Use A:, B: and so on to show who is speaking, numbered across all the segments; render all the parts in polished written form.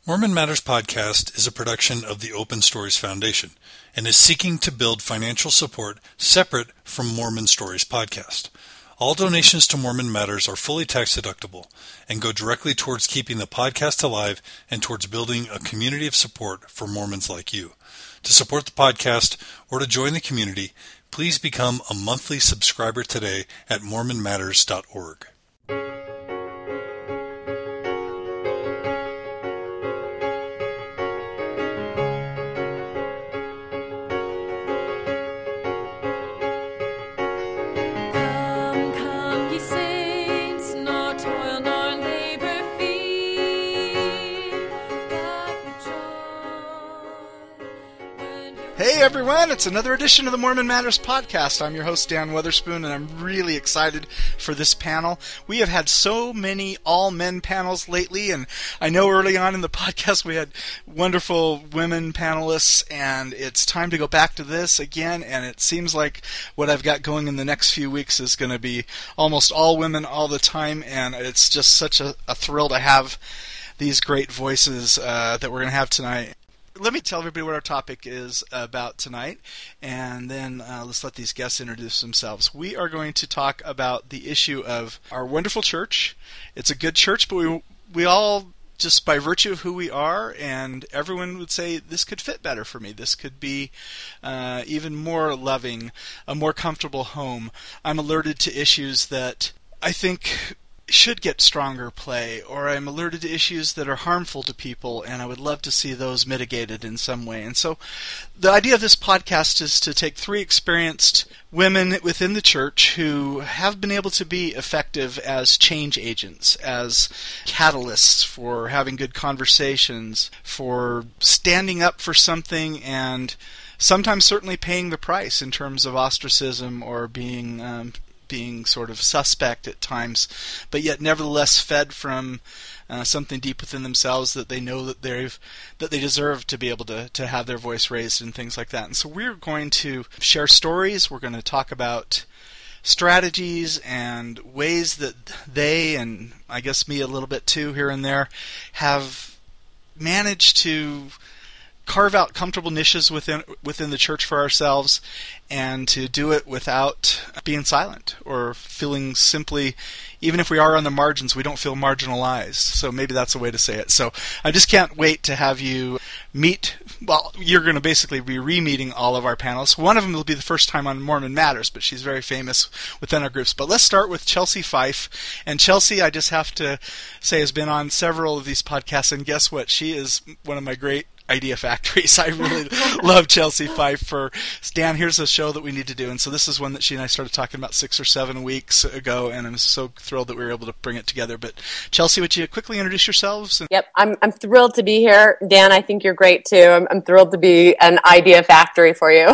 A: Mormon Matters Podcast is a production of the Open Stories Foundation and is seeking to build financial support separate from Mormon Stories Podcast. All donations to Mormon Matters are fully tax deductible and go directly towards keeping the podcast alive and towards building a community of support for Mormons like you. To support the podcast or to join the community, please become a monthly subscriber today at mormonmatters.org.
B: Hey everyone, it's another edition of the Mormon Matters Podcast. I'm your host, Dan Weatherspoon, and I'm really excited for this panel. We have had so many all-men panels lately, and I know early on in the podcast we had wonderful women panelists, and it's time to go back to this again, and it seems like what I've got going in the next few weeks is going to be almost all women all the time, and it's just such a thrill to have these great voices that we're going to have tonight. Let me tell everybody what our topic is about tonight, and then let's let these guests introduce themselves. We are going to talk about the issue of our wonderful church. It's a good church, but we all, just by virtue of who we are, and everyone would say, this could fit better for me. This could be even more loving, a more comfortable home. I'm alerted to issues that I think should get stronger play, or I'm alerted to issues that are harmful to people, and I would love to see those mitigated in some way. And so the idea of this podcast is to take three experienced women within the church who have been able to be effective as change agents, as catalysts for having good conversations, for standing up for something, and sometimes certainly paying the price in terms of ostracism or being sort of suspect at times, but yet nevertheless fed from something deep within themselves that they know that they deserve to be able to have their voice raised and things like that. And so we're going to share stories. We're going to talk about strategies and ways that they, and I guess me a little bit too here and there, have managed to carve out comfortable niches within the church for ourselves, and to do it without being silent or feeling simply, even if we are on the margins, we don't feel marginalized. So maybe that's a way to say it. So I just can't wait to have you meet. Well, you're going to basically be re-meeting all of our panelists. One of them will be the first time on Mormon Matters, but she's very famous within our groups. But let's start with Chelsea Fife. And Chelsea, I just have to say, has been on several of these podcasts, and guess what? She is one of my great idea factories. I really love Chelsea Fife for, Dan, here's a show that we need to do. And so this is one that she and I started talking about 6 or 7 weeks ago, and I'm so thrilled that we were able to bring it together. But Chelsea, would you quickly introduce yourselves?
C: Yep, I'm thrilled to be here. Dan, I think you're great too. I'm thrilled to be an idea factory for you.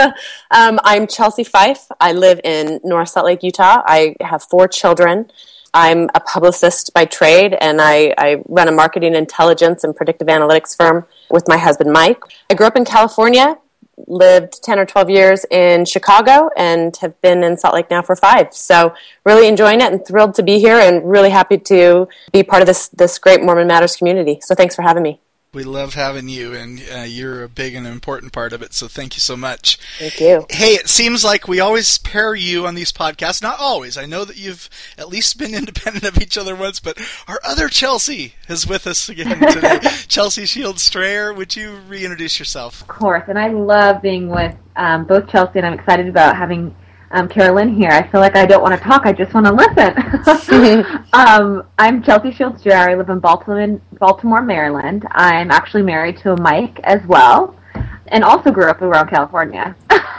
C: I'm Chelsea Fife. I live in North Salt Lake, Utah. I have 4 children. I'm a publicist by trade, and I run a marketing intelligence and predictive analytics firm with my husband, Mike. I grew up in California, lived 10 or 12 years in Chicago, and have been in Salt Lake now for 5. So really enjoying it and thrilled to be here, and really happy to be part of this great Mormon Matters community. So thanks for having me.
B: We love having you, and you're a big and important part of it, so thank you so much.
C: Thank you.
B: Hey, it seems like we always pair you on these podcasts. Not always. I know that you've at least been independent of each other once, but our other Chelsea is with us again today. Chelsea Shields Strayer, would you reintroduce yourself?
D: Of course, and I love being with both Chelsea, and I'm excited about having Carolyn here. I feel like I don't want to talk, I just want to listen. I'm Chelsea Shields Strayer. I live in Baltimore, Maryland. I'm actually married to a Mike as well, and also grew up around California.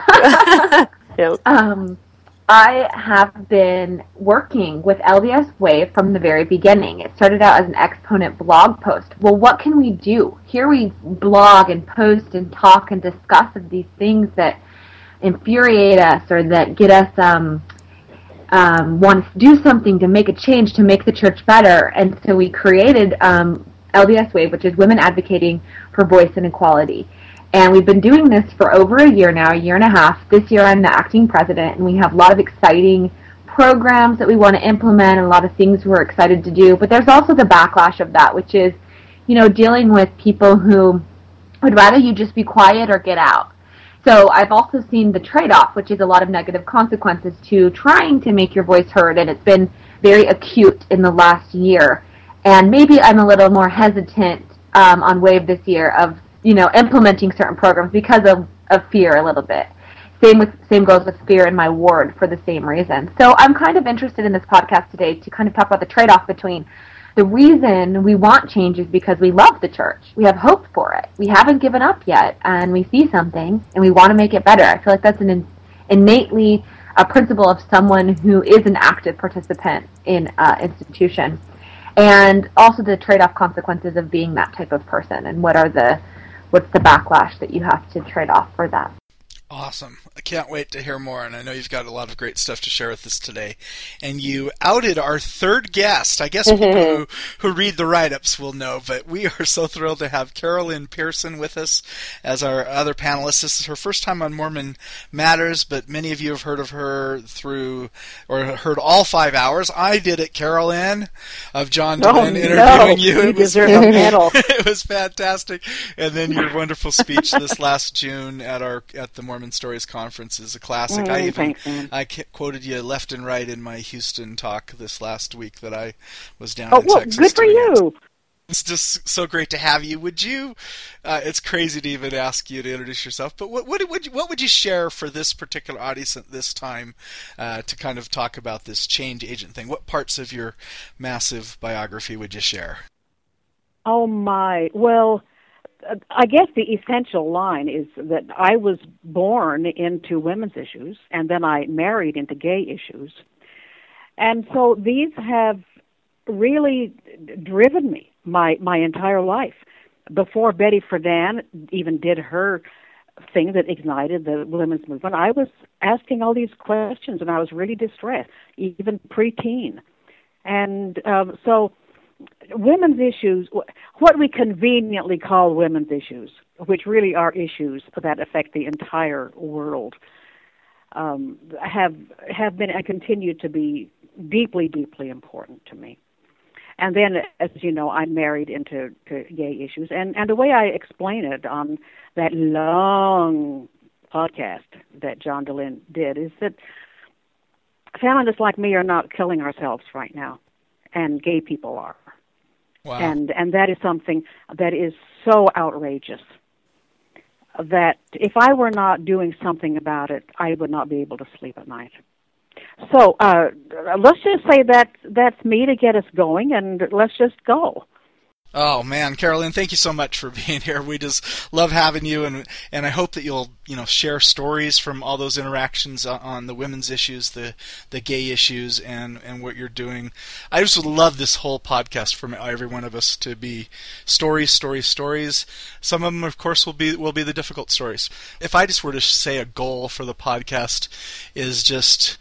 C: Yep.
D: I have been working with LDS Wave from the very beginning. It started out as an Exponent blog post. Well, what can we do? Here we blog and post and talk and discuss of these things that infuriate us or that get us want to do something to make a change, to make the church better. And so we created LDS Wave, which is Women Advocating for Voice and Equality. And we've been doing this for over a year now, a year and a half. This year I'm the acting president, and we have a lot of exciting programs that we want to implement and a lot of things we're excited to do. But there's also the backlash of that, which is dealing with people who would rather you just be quiet or get out. So I've also seen the trade-off, which is a lot of negative consequences to trying to make your voice heard, and it's been very acute in the last year. And maybe I'm a little more hesitant on WAVE this year of, implementing certain programs because of fear a little bit. Same goes with fear in my ward for the same reason. So I'm kind of interested in this podcast today to kind of talk about the trade-off between the reason we want change is because we love the church. We have hope for it. We haven't given up yet, and we see something, and we want to make it better. I feel like that's an innately a principle of someone who is an active participant in institution. And also the trade-off consequences of being that type of person, and what's the backlash that you have to trade off for that.
B: Awesome. I can't wait to hear more, and I know you've got a lot of great stuff to share with us today. And you outed our third guest. I guess people who read the write-ups will know, but we are so thrilled to have Carolyn Pearson with us as our other panelist. This is her first time on Mormon Matters, but many of you have heard of her heard all 5 hours. I did it, Carolyn, of John Dehlin interviewing you.
E: You deserve a medal.
B: It was fantastic. And then your wonderful speech this last June at the Mormon Stories Conference is a classic. I quoted you left and right in my Houston talk this last week that I was down in Texas.
E: Good for you.
B: It's just so great to have you. Would you? It's crazy to even ask you to introduce yourself, but what would you share for this particular audience at this time to kind of talk about this change agent thing? What parts of your massive biography would you share?
E: Oh my! Well, I guess the essential line is that I was born into women's issues, and then I married into gay issues. And so these have really driven me my entire life. Before Betty Friedan even did her thing that ignited the women's movement, I was asking all these questions, and I was really distressed, even preteen. And so women's issues, what we conveniently call women's issues, which really are issues that affect the entire world, have been and continue to be deeply, deeply important to me. And then, as you know, I'm married into gay issues. And the way I explain it on that long podcast that John Dehlin did is that feminists like me are not killing ourselves right now, and gay people are.
B: Wow.
E: And that is something that is so outrageous that if I were not doing something about it, I would not be able to sleep at night. So let's just say that's me to get us going, and let's just go.
B: Oh man, Carolyn, thank you so much for being here. We just love having you, and I hope that you'll share stories from all those interactions on the women's issues, the gay issues, and what you're doing. I just would love this whole podcast from every one of us to be stories. Some of them, of course, will be the difficult stories. If I just were to say a goal for the podcast is just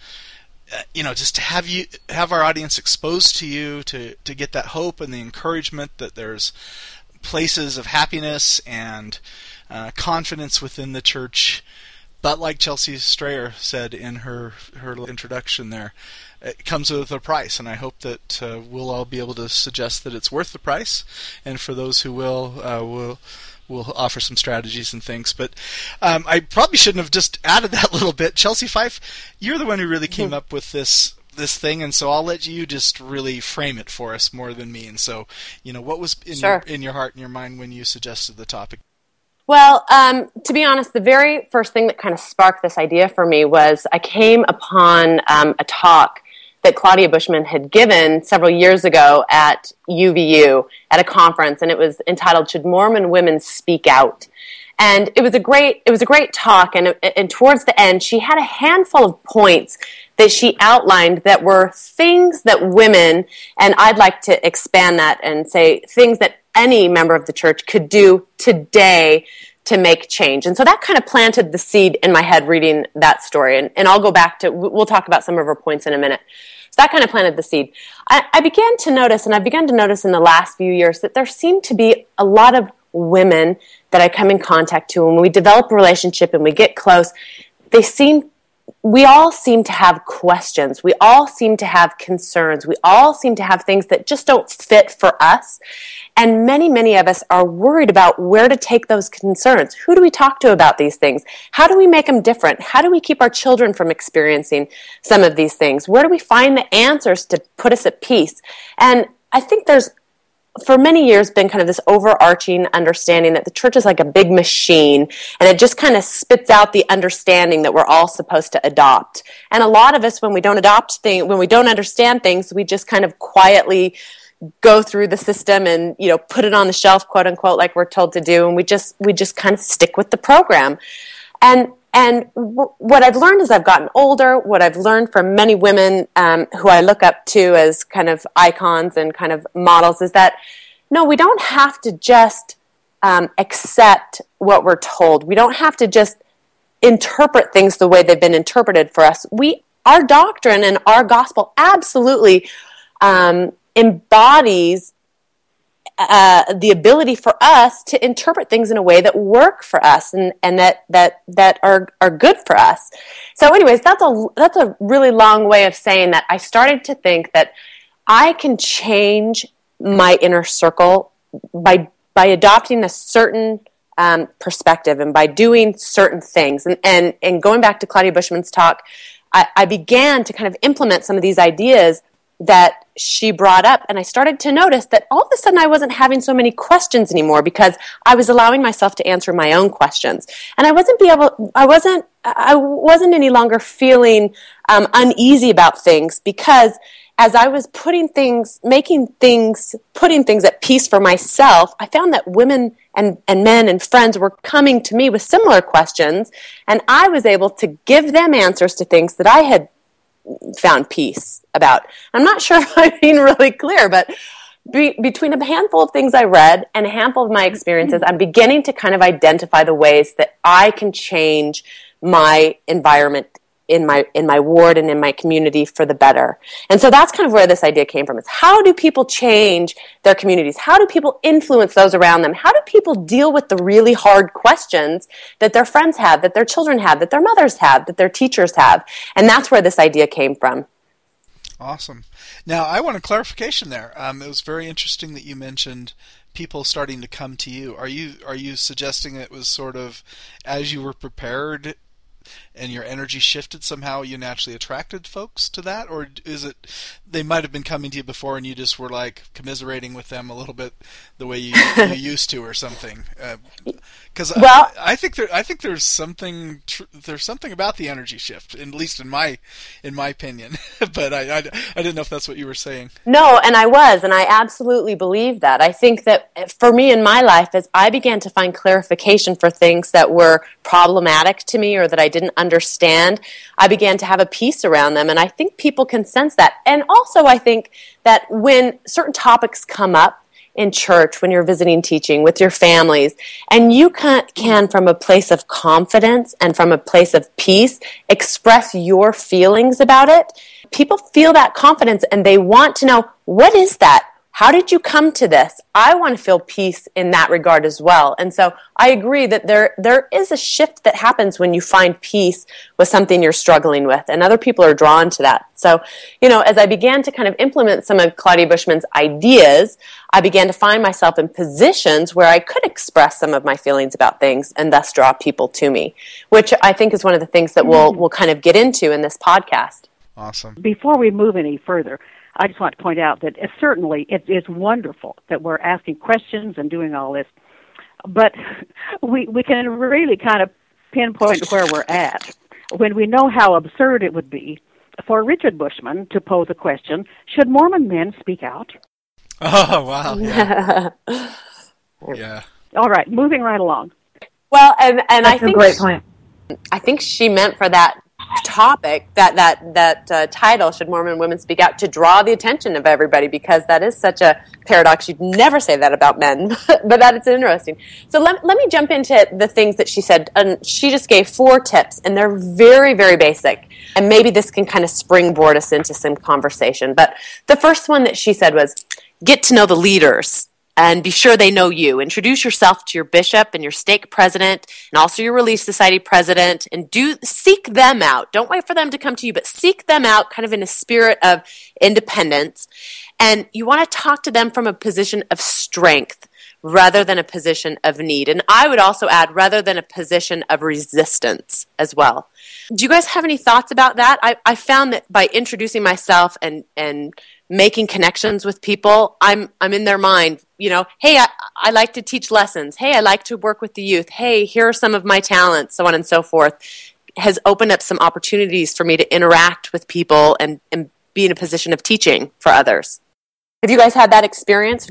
B: to have our audience exposed to you, to get that hope and the encouragement that there's places of happiness and confidence within the church. But like Chelsea Strayer said in her introduction there, it comes with a price, and I hope that we'll all be able to suggest that it's worth the price, and for those who will offer some strategies and things. But I probably shouldn't have just added that little bit. Chelsea Fife, you're the one who really came up with this thing, and so I'll let you just really frame it for us more than me. And so, what was in your heart and your mind when you suggested the topic?
C: Well, to be honest, the very first thing that kind of sparked this idea for me was I came upon a talk that Claudia Bushman had given several years ago at UVU at a conference, and it was entitled "Should Mormon Women Speak Out?" And it was a great talk, and towards the end, she had a handful of points that she outlined that were things that women, and I'd like to expand that and say things that any member of the church could do today to make change. And so that kind of planted the seed in my head reading that story. And I'll go back to, we'll talk about some of her points in a minute. So that kind of planted the seed. I began to notice, and I've begun to notice in the last few years, that there seem to be a lot of women that I come in contact to, and when we develop a relationship and we get close, they seem we all seem to have questions. We all seem to have concerns. We all seem to have things that just don't fit for us. And many, many of us are worried about where to take those concerns. Who do we talk to about these things? How do we make them different? How do we keep our children from experiencing some of these things? Where do we find the answers to put us at peace? And I think there's, for many years, been kind of this overarching understanding that the church is like a big machine, and it just kind of spits out the understanding that we're all supposed to adopt. And a lot of us, when we don't adopt things, when we don't understand things, we just kind of quietly go through the system and, you know, put it on the shelf, quote unquote, like we're told to do, and we just kind of stick with the program. And what I've learned as I've gotten older, what I've learned from many women who I look up to as kind of icons and kind of models is that, no, we don't have to just accept what we're told. We don't have to just interpret things the way they've been interpreted for us. Our doctrine and our gospel absolutely embodies the ability for us to interpret things in a way that work for us and that are good for us. So anyways, that's a really long way of saying that I started to think that I can change my inner circle by adopting a certain perspective and by doing certain things. And going back to Claudia Bushman's talk, I began to kind of implement some of these ideas that she brought up, and I started to notice that all of a sudden I wasn't having so many questions anymore because I was allowing myself to answer my own questions, and I wasn't any longer feeling uneasy about things, because as I was putting things at peace for myself, I found that women and men and friends were coming to me with similar questions, and I was able to give them answers to things that I had found peace about. I'm not sure if I'm being really clear, but between a handful of things I read and a handful of my experiences, I'm beginning to kind of identify the ways that I can change my environment in my ward and in my community for the better. And so that's kind of where this idea came from. Is how do people change their communities? How do people influence those around them? How do people deal with the really hard questions that their friends have, that their children have, that their mothers have, that their teachers have? And that's where this idea came from.
B: Awesome. Now, I want a clarification there. It was very interesting that you mentioned people starting to come to you. Are you suggesting it was sort of as you were prepared and your energy shifted, somehow you naturally attracted folks to that? Or is it they might have been coming to you before and you just were like commiserating with them a little bit the way you used to or something? Because I think there's something about the energy shift, at least in my opinion. But I didn't know if that's what you were saying.
C: No, and I absolutely believe that. I think that for me in my life, as I began to find clarification for things that were problematic to me or that I didn't understand, I began to have a peace around them, and I think people can sense that. And also I think that when certain topics come up in church, when you're visiting teaching with your families, and you can from a place of confidence and from a place of peace express your feelings about it, people feel that confidence and they want to know, what is that? How did you come to this? I want to feel peace in that regard as well. And so I agree that there is a shift that happens when you find peace with something you're struggling with, and other people are drawn to that. So, as I began to kind of implement some of Claudia Bushman's ideas, I began to find myself in positions where I could express some of my feelings about things and thus draw people to me, which I think is one of the things that we'll kind of get into in this podcast.
B: Awesome.
E: Before we move any further, I just want to point out that certainly it is wonderful that we're asking questions and doing all this, but we can really kind of pinpoint where we're at when we know how absurd it would be for Richard Bushman to pose a question, should Mormon men speak out?
B: Oh, wow. Yeah. Yeah.
E: All right, moving right along.
C: Well, and
D: That's
C: I think
D: a great point.
C: I think she meant for that topic, that title, should Mormon women speak out, to draw the attention of everybody, because that is such a paradox. You'd never say that about men, but that is interesting. So let me jump into the things that she said. And she just gave 4 tips, and they're very, very basic. And maybe this can kind of springboard us into some conversation. But the first one that she said was, get to know the leaders. and be sure they know you. Introduce yourself to your bishop and your stake president and also your Relief Society president, and seek them out. Don't wait for them to come to you, but seek them out kind of in a spirit of independence. And you want to talk to them from a position of strength rather than a position of need. And I would also add, rather than a position of resistance as well. Do you guys have any thoughts about that? I found that by introducing myself and making connections with people, I'm in their mind, hey, I like to teach lessons. Hey, I like to work with the youth. Hey, here are some of my talents, so on and so forth, has opened up some opportunities for me to interact with people and be in a position of teaching for others. Have you guys had that experience?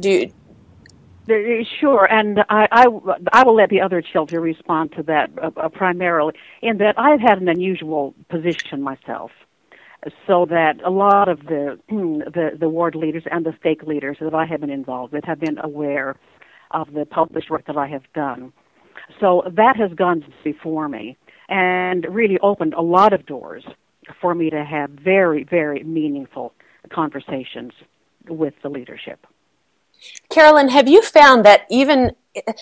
E: Sure, and I will let the other children respond to that primarily, in that I've had an unusual position myself, so that a lot of the ward leaders and the stake leaders that I have been involved with have been aware of the published work that I have done. So that has gone before me and really opened a lot of doors for me to have very, very meaningful conversations with the leadership.
C: Carolyn, have you found that and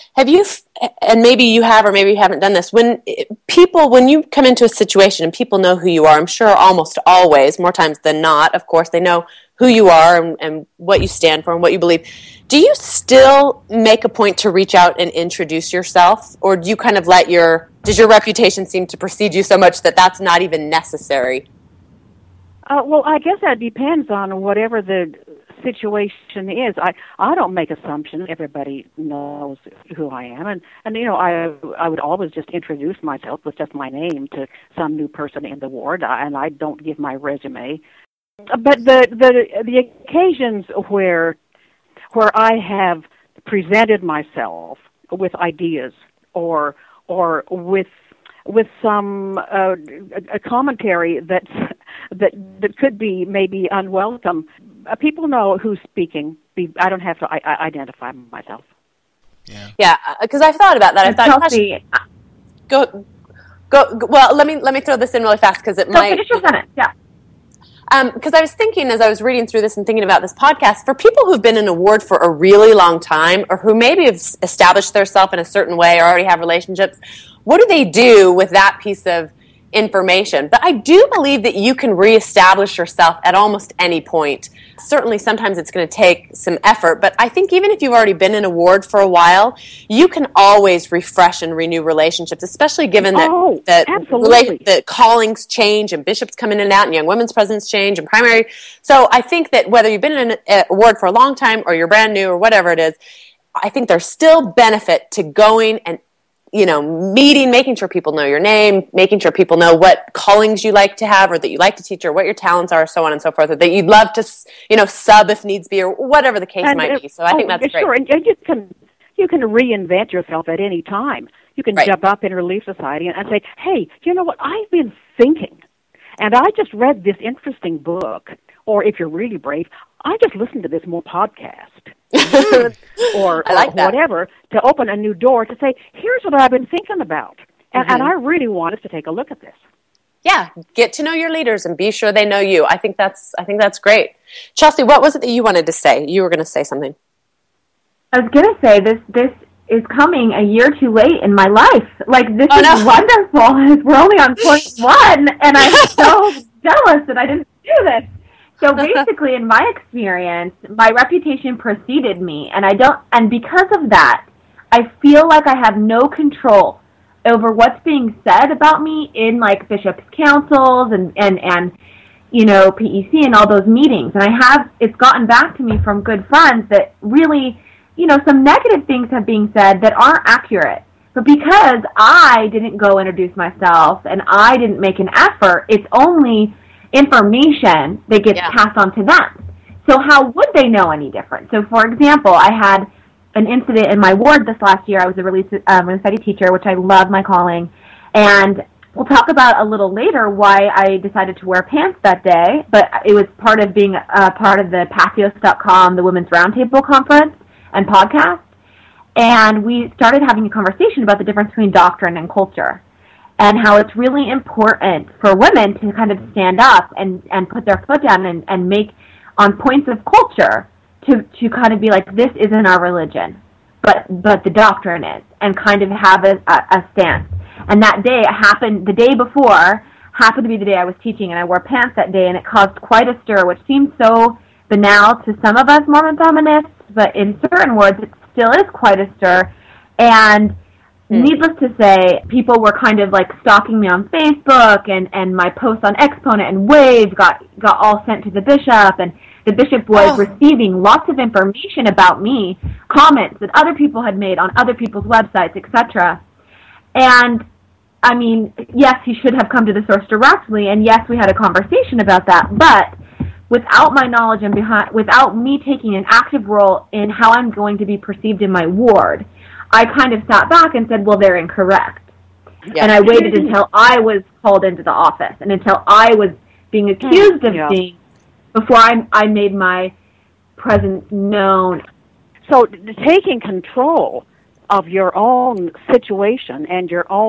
C: maybe you have or maybe you haven't done this, when you come into a situation and people know who you are, I'm sure almost always, more times than not, of course, they know who you are and what you stand for and what you believe. Do you still make a point to reach out and introduce yourself, or do you kind of does your reputation seem to precede you so much that that's not even necessary?
E: Well, I guess that depends on whatever the situation is. I don't make assumptions. Everybody knows who I am, and I would always just introduce myself with just my name to some new person in the ward, and I don't give my resume. But the occasions where I have presented myself with ideas or with some a commentary that could be maybe unwelcome, people know who's speaking. I don't have to identify myself.
C: Yeah, because I've thought about that. I thought,
D: Chelsea,
C: go. Well, let me throw this in really fast because it might.
D: Finish your sentence. Yeah.
C: Because I was thinking as I was reading through this and thinking about this podcast, for people who've been in a ward for a really long time, or who maybe have established themselves in a certain way or already have relationships, what do they do with that piece of information? But I do believe that you can reestablish yourself at almost any point. Certainly sometimes it's going to take some effort, but I think even if you've already been in a ward for a while, you can always refresh and renew relationships, especially given that callings change and bishops come in and out and young women's presidents change and primary. So I think that whether you've been in a ward for a long time or you're brand new or whatever it is, I think there's still benefit to going and meeting, making sure people know your name, making sure people know what callings you like to have or that you like to teach or what your talents are, so on and so forth, or that you'd love to, sub if needs be, or whatever the case might be. So I think that's great.
E: Sure, and you can reinvent yourself at any time. You can jump up in Relief Society and say, hey, you know what, I've been thinking, and I just read this interesting book, or if you're really brave, I just listened to this more podcast. or whatever, to open a new door to say, here's what I've been thinking about. And I really want us to take a look at this.
C: Yeah, get to know your leaders and be sure they know you. I think that's great. Chelsea, what was it that you wanted to say? You were going to say something.
D: I was going to say this is coming a year too late in my life. This is wonderful. We're only on point 1, and I'm so jealous that I didn't do this. So basically, in my experience, my reputation preceded me, and because of that, I feel like I have no control over what's being said about me in bishops' councils and PEC and all those meetings. And it's gotten back to me from good friends that really, some negative things have been said that aren't accurate. But because I didn't go introduce myself and I didn't make an effort, it's only information that gets passed on to them. So how would they know any different? So, for example, I had an incident in my ward this last year. I was a Relief Society teacher, which I love my calling, and we'll talk about a little later why I decided to wear pants that day, but it was part of being part of the Patheos.com, the Women's Roundtable Conference and podcast, and we started having a conversation about the difference between doctrine and culture, and how it's really important for women to kind of stand up and put their foot down and make, on points of culture, to kind of be like, this isn't our religion, but the doctrine is, and kind of have a stance. And that day, the day before, happened to be the day I was teaching, and I wore pants that day, and it caused quite a stir, which seems so banal to some of us Mormon feminists, but in certain words, it still is quite a stir. And needless to say, people were kind of like stalking me on Facebook, and my posts on Exponent and Wave got all sent to the bishop, and the bishop was receiving lots of information about me, comments that other people had made on other people's websites, etc. And, I mean, yes, he should have come to the source directly, and yes, we had a conversation about that, but without my knowledge and without me taking an active role in how I'm going to be perceived in my ward, I kind of sat back and said, well, they're incorrect. Yeah. And I waited until I was called into the office and until I was being accused of being, before I made my presence known.
E: So taking control of your own situation and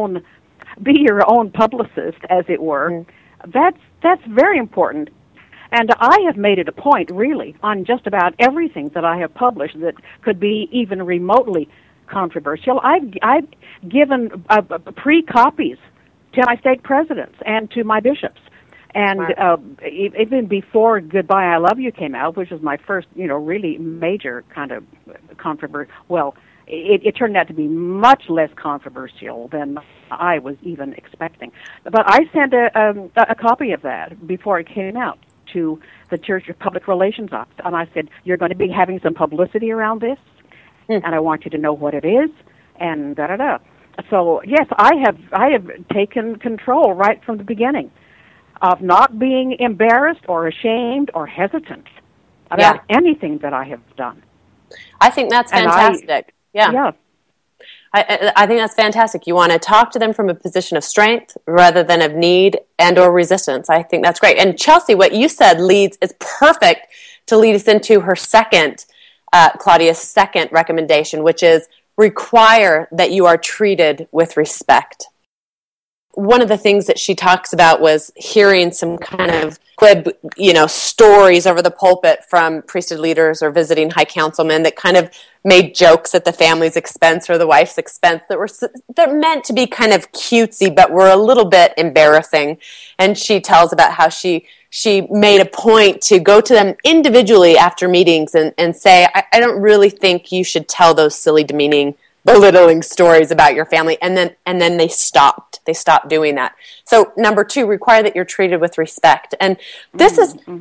E: be your own publicist, as it were, that's very important. And I have made it a point, really, on just about everything that I have published that could be even remotely controversial. I've given pre-copies to my stake presidents and to my bishops. And even before Goodbye, I Love You came out, which was my first, really major kind of controversy, well, it turned out to be much less controversial than I was even expecting. But I sent a copy of that before it came out to the Church of Public Relations Office, and I said, you're going to be having some publicity around this, and I want you to know what it is, and da-da-da. So, yes, I have taken control right from the beginning of not being embarrassed or ashamed or hesitant about anything that I have done.
C: I think that's fantastic. Yeah. I think that's fantastic. You want to talk to them from a position of strength rather than of need and or resistance. I think that's great. And Chelsea, what you said is perfect to lead us into her second, Claudia's second recommendation, which is require that you are treated with respect. One of the things that she talks about was hearing some kind of glib, stories over the pulpit from priesthood leaders or visiting high councilmen that kind of made jokes at the family's expense or the wife's expense they're meant to be kind of cutesy, but were a little bit embarrassing. And she tells about how she made a point to go to them individually after meetings and say, I don't really think you should tell those silly, demeaning, belittling stories about your family, and then they stopped doing that. So number 2, require that you're treated with respect. And this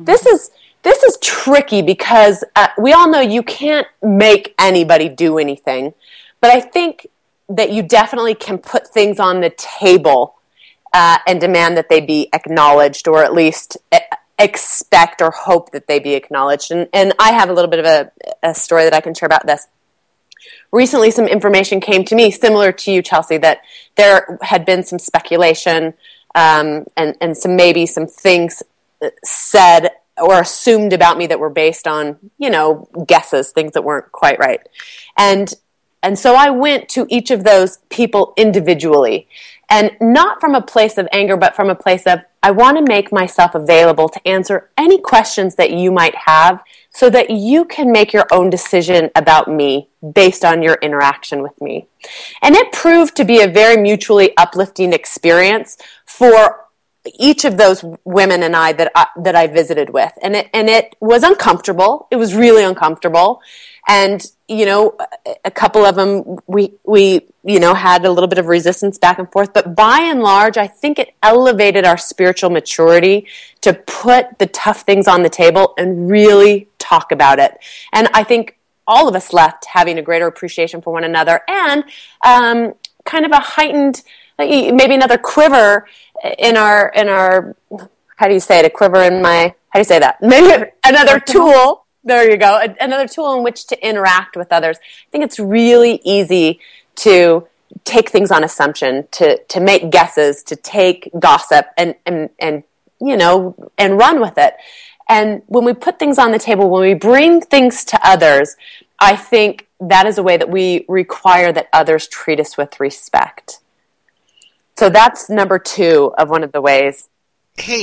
C: is tricky because we all know you can't make anybody do anything, but I think that you definitely can put things on the table and demand that they be acknowledged, or at least expect or hope that they be acknowledged. And I have a little bit of a story that I can share about this. Recently, some information came to me, similar to you, Chelsea, that there had been some speculation and some things said or assumed about me that were based on, guesses, things that weren't quite right. And so I went to each of those people individually, and not from a place of anger, but from a place of, I want to make myself available to answer any questions that you might have so that you can make your own decision about me based on your interaction with me. And it proved to be a very mutually uplifting experience for each of those women and I that I visited with. And it was uncomfortable. It was really uncomfortable. And, a couple of them, we had a little bit of resistance back and forth. But by and large, I think it elevated our spiritual maturity to put the tough things on the table and really talk about it. And I think all of us left having a greater appreciation for one another and kind of a heightened, maybe another quiver in our, how do you say it? A quiver in my, how do you say that? Maybe another tool. There you go. Another tool in which to interact with others. I think it's really easy to take things on assumption, to make guesses, to take gossip and run with it. And when we put things on the table, when we bring things to others, I think that is a way that we require that others treat us with respect. So that's number 2 of one of the ways.
B: Hey,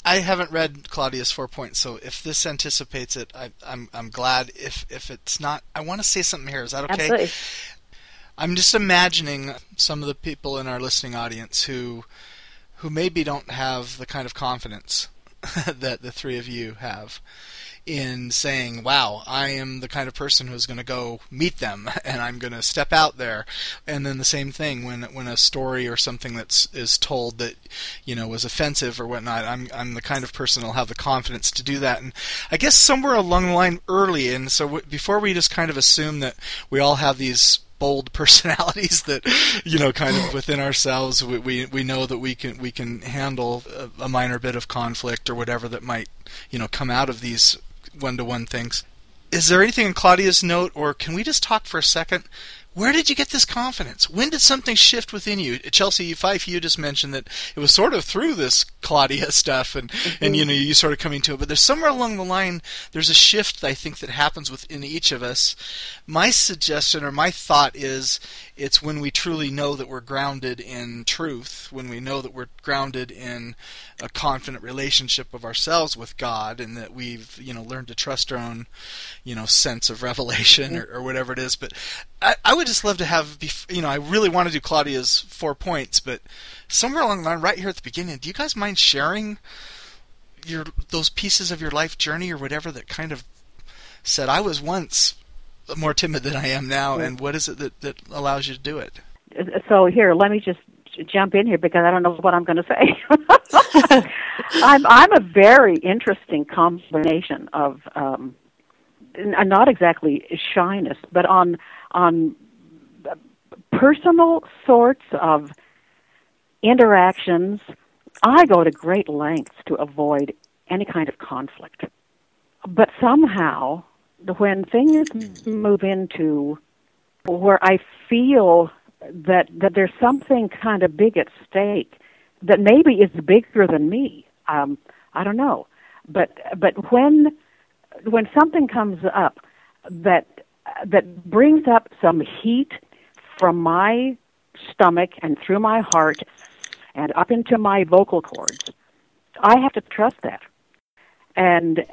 B: I haven't read Claudia's 4 Points, so if this anticipates it, I'm glad. If it's not, I want to say something here. Is that okay?
C: Absolutely.
B: I'm just imagining some of the people in our listening audience who maybe don't have the kind of confidence that the three of you have in saying, wow, I am the kind of person who's going to go meet them and I'm going to step out there. And then the same thing when a story or something is told that, was offensive or whatnot, I'm the kind of person who'll have the confidence to do that. And I guess somewhere along the line early, and so before we just kind of assume that we all have these bold personalities that, kind of within ourselves, we know that we can handle a minor bit of conflict or whatever that might, come out of these one-to-one things. Is there anything in Claudia's note, or can we just talk for a second? Where did you get this confidence? When did something shift within you? Chelsea Fife, you just mentioned that it was sort of through this Claudia stuff and you sort of coming to it. But there's somewhere along the line, there's a shift, I think, that happens within each of us. My suggestion or my thought is it's when we truly know that we're grounded in truth, when we know that we're grounded in a confident relationship of ourselves with God, and that we've, learned to trust our own, sense of revelation or whatever it is. But I would just love to have, I really want to do Claudia's 4 Points, but somewhere along the line, right here at the beginning, do you guys mind sharing those pieces of your life journey or whatever that kind of said, I was once more timid than I am now, and what is it that allows you to do it?
E: So here, let me just jump in here because I don't know what I'm going to say. I'm a very interesting combination of not exactly shyness, but on personal sorts of interactions, I go to great lengths to avoid any kind of conflict. But somehow, when things move into where I feel that there's something kind of big at stake that maybe is bigger than me, I don't know. But when something comes up that brings up some heat from my stomach and through my heart and up into my vocal cords, I have to trust that. And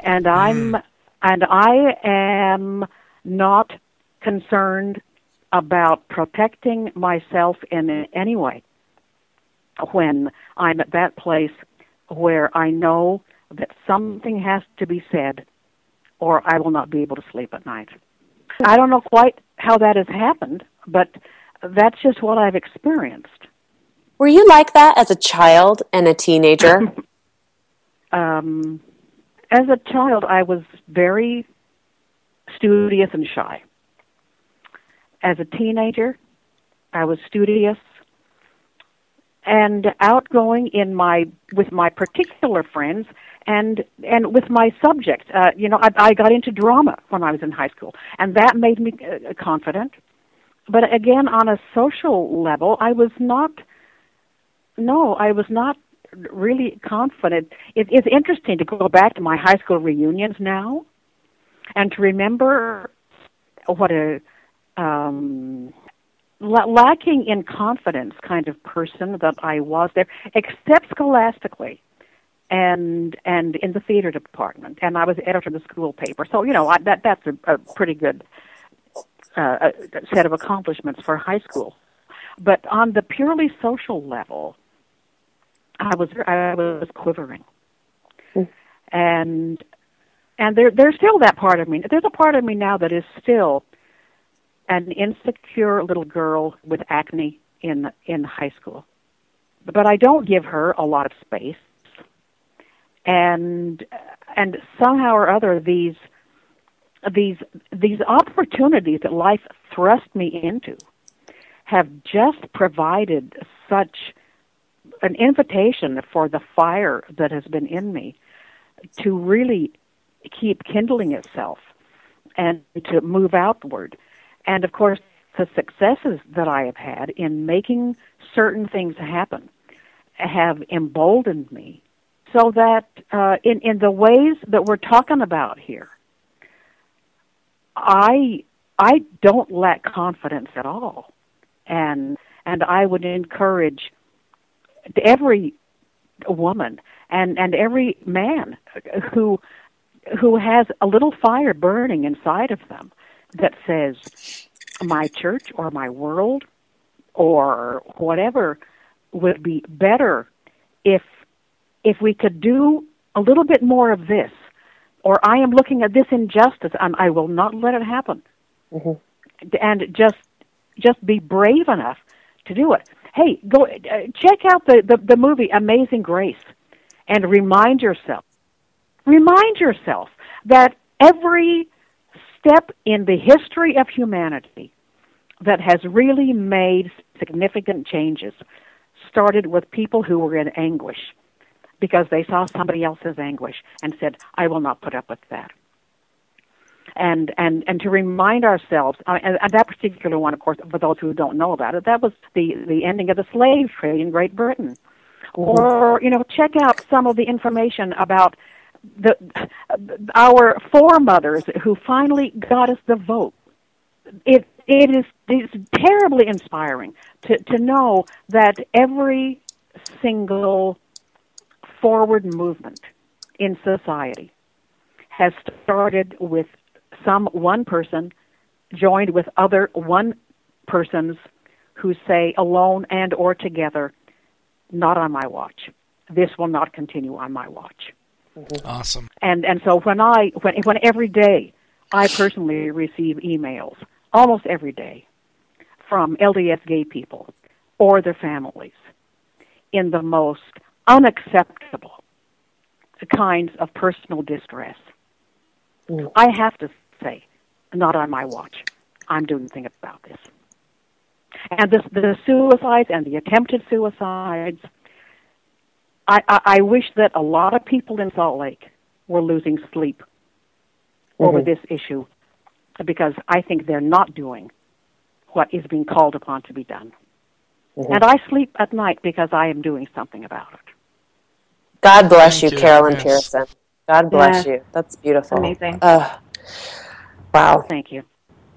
E: I am not concerned about protecting myself in any way when I'm at that place where I know that something has to be said or I will not be able to sleep at night. I don't know quite how that has happened, but that's just what I've experienced.
C: Were you like that as a child and a teenager?
E: As a child, I was very studious and shy. As a teenager, I was studious and outgoing with my particular friends and with my subject. I got into drama when I was in high school, and that made me confident. But again, on a social level, I was not really confident. It's interesting to go back to my high school reunions now and to remember what a lacking in confidence kind of person that I was there, except scholastically and in the theater department. And I was editor of the school paper. So, that's a pretty good set of accomplishments for high school. But on the purely social level, I was quivering. And there's still that part of me. There's a part of me now that is still an insecure little girl with acne in high school. But I don't give her a lot of space. And somehow or other these opportunities that life thrust me into have just provided such an invitation for the fire that has been in me to really keep kindling itself and to move outward. And of course, the successes that I have had in making certain things happen have emboldened me so that in the ways that we're talking about here, I don't lack confidence at all. And I would encourage every woman and every man who has a little fire burning inside of them that says, my church or my world or whatever would be better if we could do a little bit more of this, or I am looking at this injustice and I will not let it happen. And just be brave enough to do it. Hey, go check out the movie Amazing Grace and remind yourself that every step in the history of humanity that has really made significant changes started with people who were in anguish because they saw somebody else's anguish and said, I will not put up with that. And to remind ourselves, and that particular one, of course, for those who don't know about it, that was the ending of the slave trade in Great Britain. Or, check out some of the information about our foremothers who finally got us the vote. It's terribly inspiring to know that every single forward movement in society has started with some one person joined with other one persons who say alone and or together, not on my watch. This will not continue on my watch.
B: Awesome.
E: And so when every day I personally receive emails, almost every day, from LDS gay people or their families in the most unacceptable kinds of personal distress, I have to say, not on my watch. I'm doing something about this. And the suicides and the attempted suicides, I wish that a lot of people in Salt Lake were losing sleep over this issue because I think they're not doing what is being called upon to be done. And I sleep at night because I am doing something about it.
C: God bless
B: Thank
C: you,
B: you.
C: Carolyn
B: Yes.
C: Pearson. God bless you. That's beautiful.
D: Amazing.
C: Wow.
E: Thank you.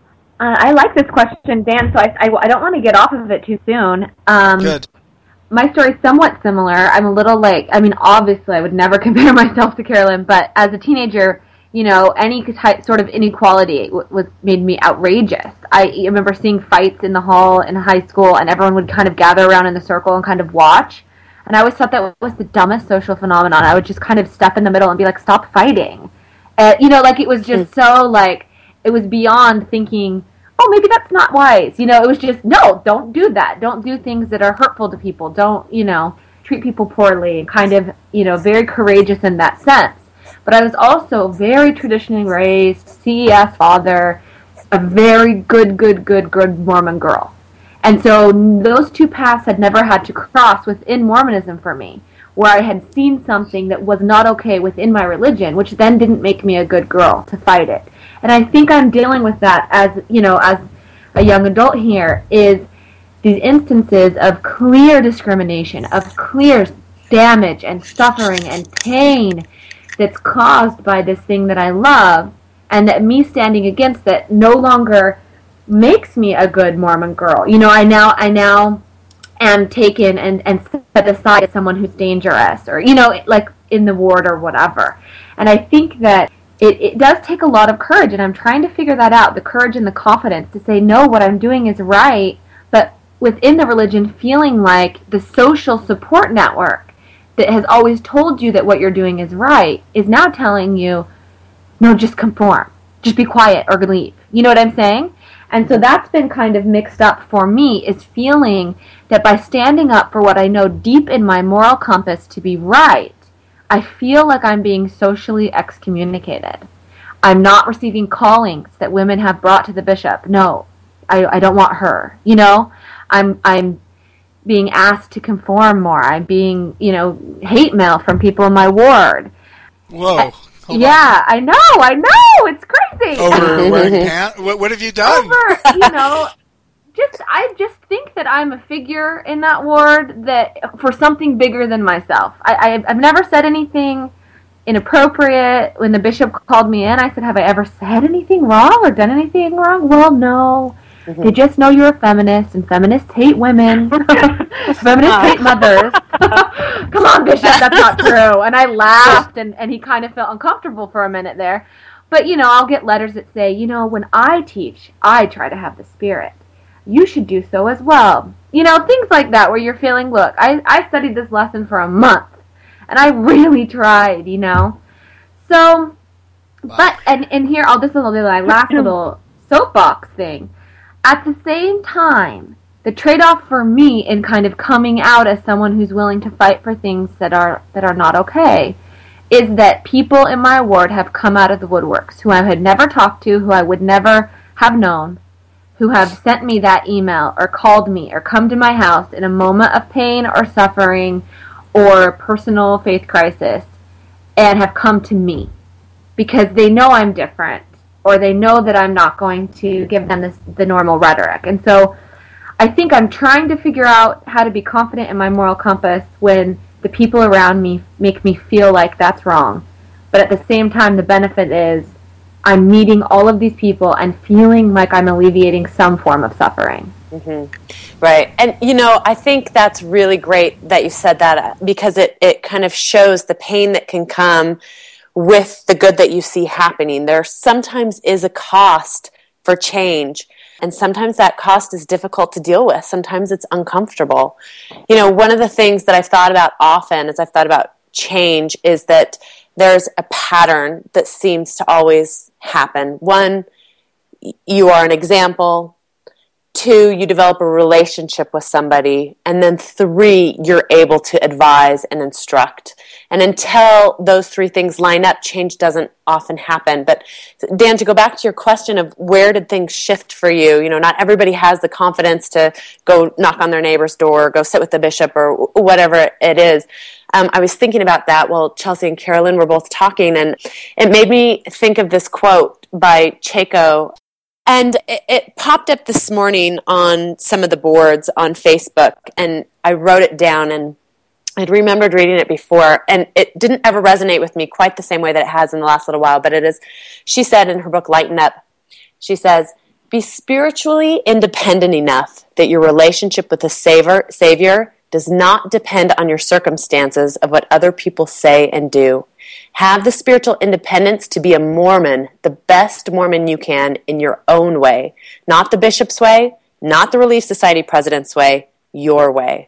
D: I like this question, Dan, so I don't want to get off of it too soon.
B: Good.
D: My story's somewhat similar. I'm a little obviously I would never compare myself to Carolyn, but as a teenager, any sort of inequality made me outrageous. I remember seeing fights in the hall in high school, and everyone would kind of gather around in the circle and kind of watch. And I always thought that was the dumbest social phenomenon. I would just kind of step in the middle and be like, stop fighting. It was just so, it was beyond thinking, oh, maybe that's not wise. It was just, no, don't do that. Don't do things that are hurtful to people. Don't, treat people poorly. Kind of, very courageous in that sense. But I was also very traditionally raised, CES father, a very good Mormon girl. And so those two paths had never had to cross within Mormonism for me, where I had seen something that was not okay within my religion, which then didn't make me a good girl to fight it. And I think I'm dealing with that as a young adult here, is these instances of clear discrimination, of clear damage and suffering and pain that's caused by this thing that I love, and that me standing against that no longer makes me a good Mormon girl. I now am taken and set aside as someone who's dangerous, or, in the ward or whatever. And I think that it does take a lot of courage, and I'm trying to figure that out, the courage and the confidence to say, no, what I'm doing is right, but within the religion feeling like the social support network that has always told you that what you're doing is right is now telling you, no, just conform. Just be quiet or leave. You know what I'm saying? And so that's been kind of mixed up for me, is feeling that by standing up for what I know deep in my moral compass to be right, I feel like I'm being socially excommunicated. I'm not receiving callings that women have brought to the bishop. No, I don't want her. I'm being asked to conform more. I'm being, hate mail from people in my ward.
B: Whoa.
D: Yeah, I know. It's crazy.
B: Over wearing pants? What have you done?
D: I just think that I'm a figure in that ward that for something bigger than myself. I've never said anything inappropriate. When the bishop called me in, I said, have I ever said anything wrong or done anything wrong? Well, no. They just know you're a feminist, and feminists hate women. Feminists hate mothers. Come on, Bishop, that's not true. And I laughed, and he kind of felt uncomfortable for a minute there. But, I'll get letters that say, when I teach, I try to have the Spirit. You should do so as well. Things like that where you're feeling, look, I studied this lesson for a month, and I really tried, So, but, and here, this will be my last little soapbox thing. At the same time, the trade-off for me in kind of coming out as someone who's willing to fight for things that are not okay is that people in my ward have come out of the woodworks who I had never talked to, who I would never have known, who have sent me that email or called me or come to my house in a moment of pain or suffering or personal faith crisis and have come to me because they know I'm different or they know that I'm not going to give them the normal rhetoric. And so I think I'm trying to figure out how to be confident in my moral compass when the people around me make me feel like that's wrong. But at the same time, the benefit is I'm meeting all of these people and feeling like I'm alleviating some form of suffering.
C: Mm-hmm. Right. And, I think that's really great that you said that because it kind of shows the pain that can come with the good that you see happening. There sometimes is a cost for change. And sometimes that cost is difficult to deal with. Sometimes it's uncomfortable. One of the things that I've thought about often as I've thought about change is that there's a pattern that seems to always happen. 1, you are an example. 2, you develop a relationship with somebody. And then 3, you're able to advise and instruct. And until those 3 things line up, change doesn't often happen. But Dan, to go back to your question of where did things shift for you, not everybody has the confidence to go knock on their neighbor's door, or go sit with the bishop or whatever it is. I was thinking about that while Chelsea and Carolyn were both talking, and it made me think of this quote by Chaco. And it popped up this morning on some of the boards on Facebook, and I wrote it down, and I'd remembered reading it before, and it didn't ever resonate with me quite the same way that it has in the last little while, but it is, she said in her book, Lighten Up, she says, be spiritually independent enough that your relationship with the Savior does not depend on your circumstances of what other people say and do. Have the spiritual independence to be a Mormon, the best Mormon you can in your own way. Not the bishop's way, not the Relief Society president's way, your way.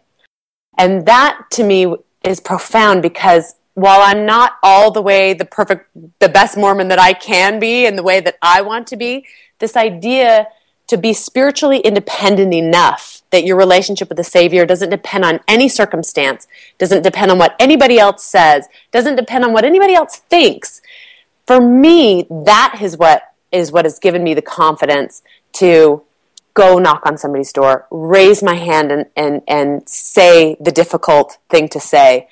C: And that to me is profound because while I'm not all the way the best Mormon that I can be in the way that I want to be, this idea to be spiritually independent enough that your relationship with the Savior doesn't depend on any circumstance, doesn't depend on what anybody else says, doesn't depend on what anybody else thinks. For me, that is what has given me the confidence to go knock on somebody's door, raise my hand and say the difficult thing to say,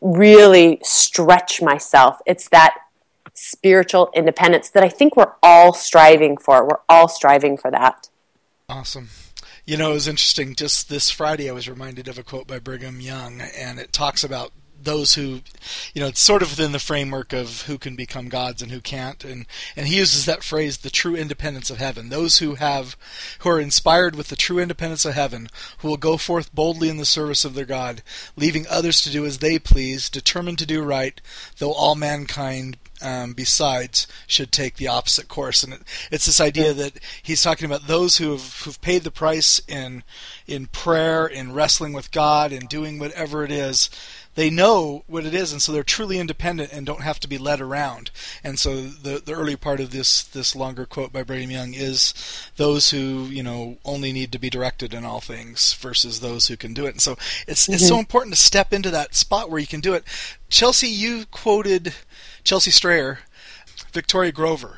C: really stretch myself. It's that spiritual independence that I think we're all striving for. We're all striving for that.
B: Awesome. It was interesting. Just this Friday, I was reminded of a quote by Brigham Young, and it talks about those who, it's sort of within the framework of who can become gods and who can't, and he uses that phrase, the true independence of heaven. Those who are inspired with the true independence of heaven, who will go forth boldly in the service of their God, leaving others to do as they please, determined to do right, though all mankind besides should take the opposite course. And it's this idea that he's talking about those who've paid the price in prayer, in wrestling with God, in doing whatever it is. They know what it is, and so they're truly independent and don't have to be led around. And so the early part of this longer quote by Brigham Young is those who only need to be directed in all things versus those who can do it. And so it's so important to step into that spot where you can do it. Chelsea, you quoted Chelsea Strayer, Victoria Grover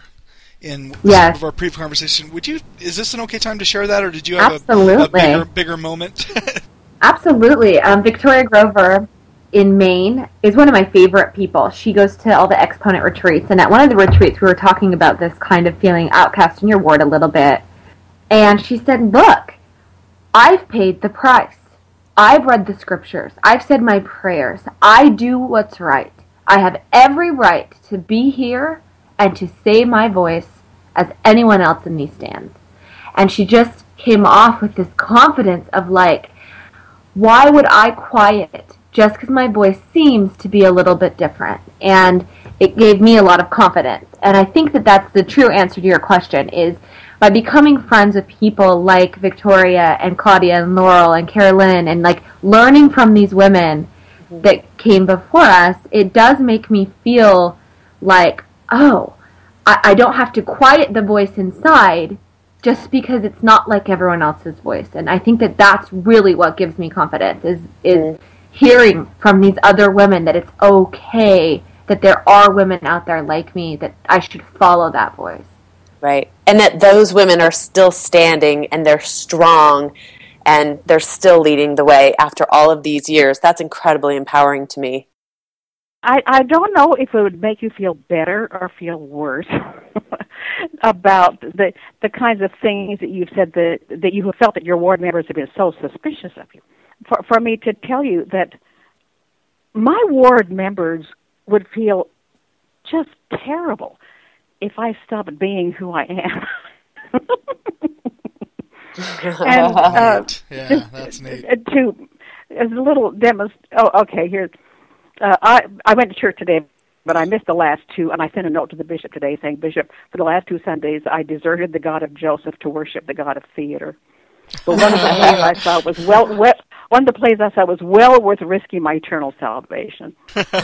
B: in some of our previous conversation. Is this an okay time to share that, or did you have a bigger moment?
D: Absolutely. Victoria Grover in Maine is one of my favorite people. She goes to all the exponent retreats, and at one of the retreats we were talking about this kind of feeling outcast in your ward a little bit. And she said, look, I've paid the price. I've read the scriptures. I've said my prayers. I do what's right. I have every right to be here and to say my voice as anyone else in these stands. And she just came off with this confidence of like, why would I quiet just because my voice seems to be a little bit different. And it gave me a lot of confidence. And I think that that's the true answer to your question, is by becoming friends with people like Victoria and Claudia and Laurel and Carolyn, and like learning from these women that came before us, it does make me feel like, oh, I don't have to quiet the voice inside just because it's not like everyone else's voice. And I think that that's really what gives me confidence, is hearing from these other women that it's okay, that there are women out there like me, that I should follow that voice.
C: Right. And that those women are still standing and they're strong and they're still leading the way after all of these years. That's incredibly empowering to me.
E: I don't know if it would make you feel better or feel worse about the kinds of things that you've said that you have felt that your ward members have been so suspicious of you. For me to tell you that my ward members would feel just terrible if I stopped being who I am.
B: And, yeah, that's neat.
E: As a little here's. I went to church today, but I missed the last two, and I sent a note to the bishop today saying, Bishop, for the last 2 Sundays, I deserted the God of Joseph to worship the God of theater. But one of the plays I saw was well worth risking my eternal salvation.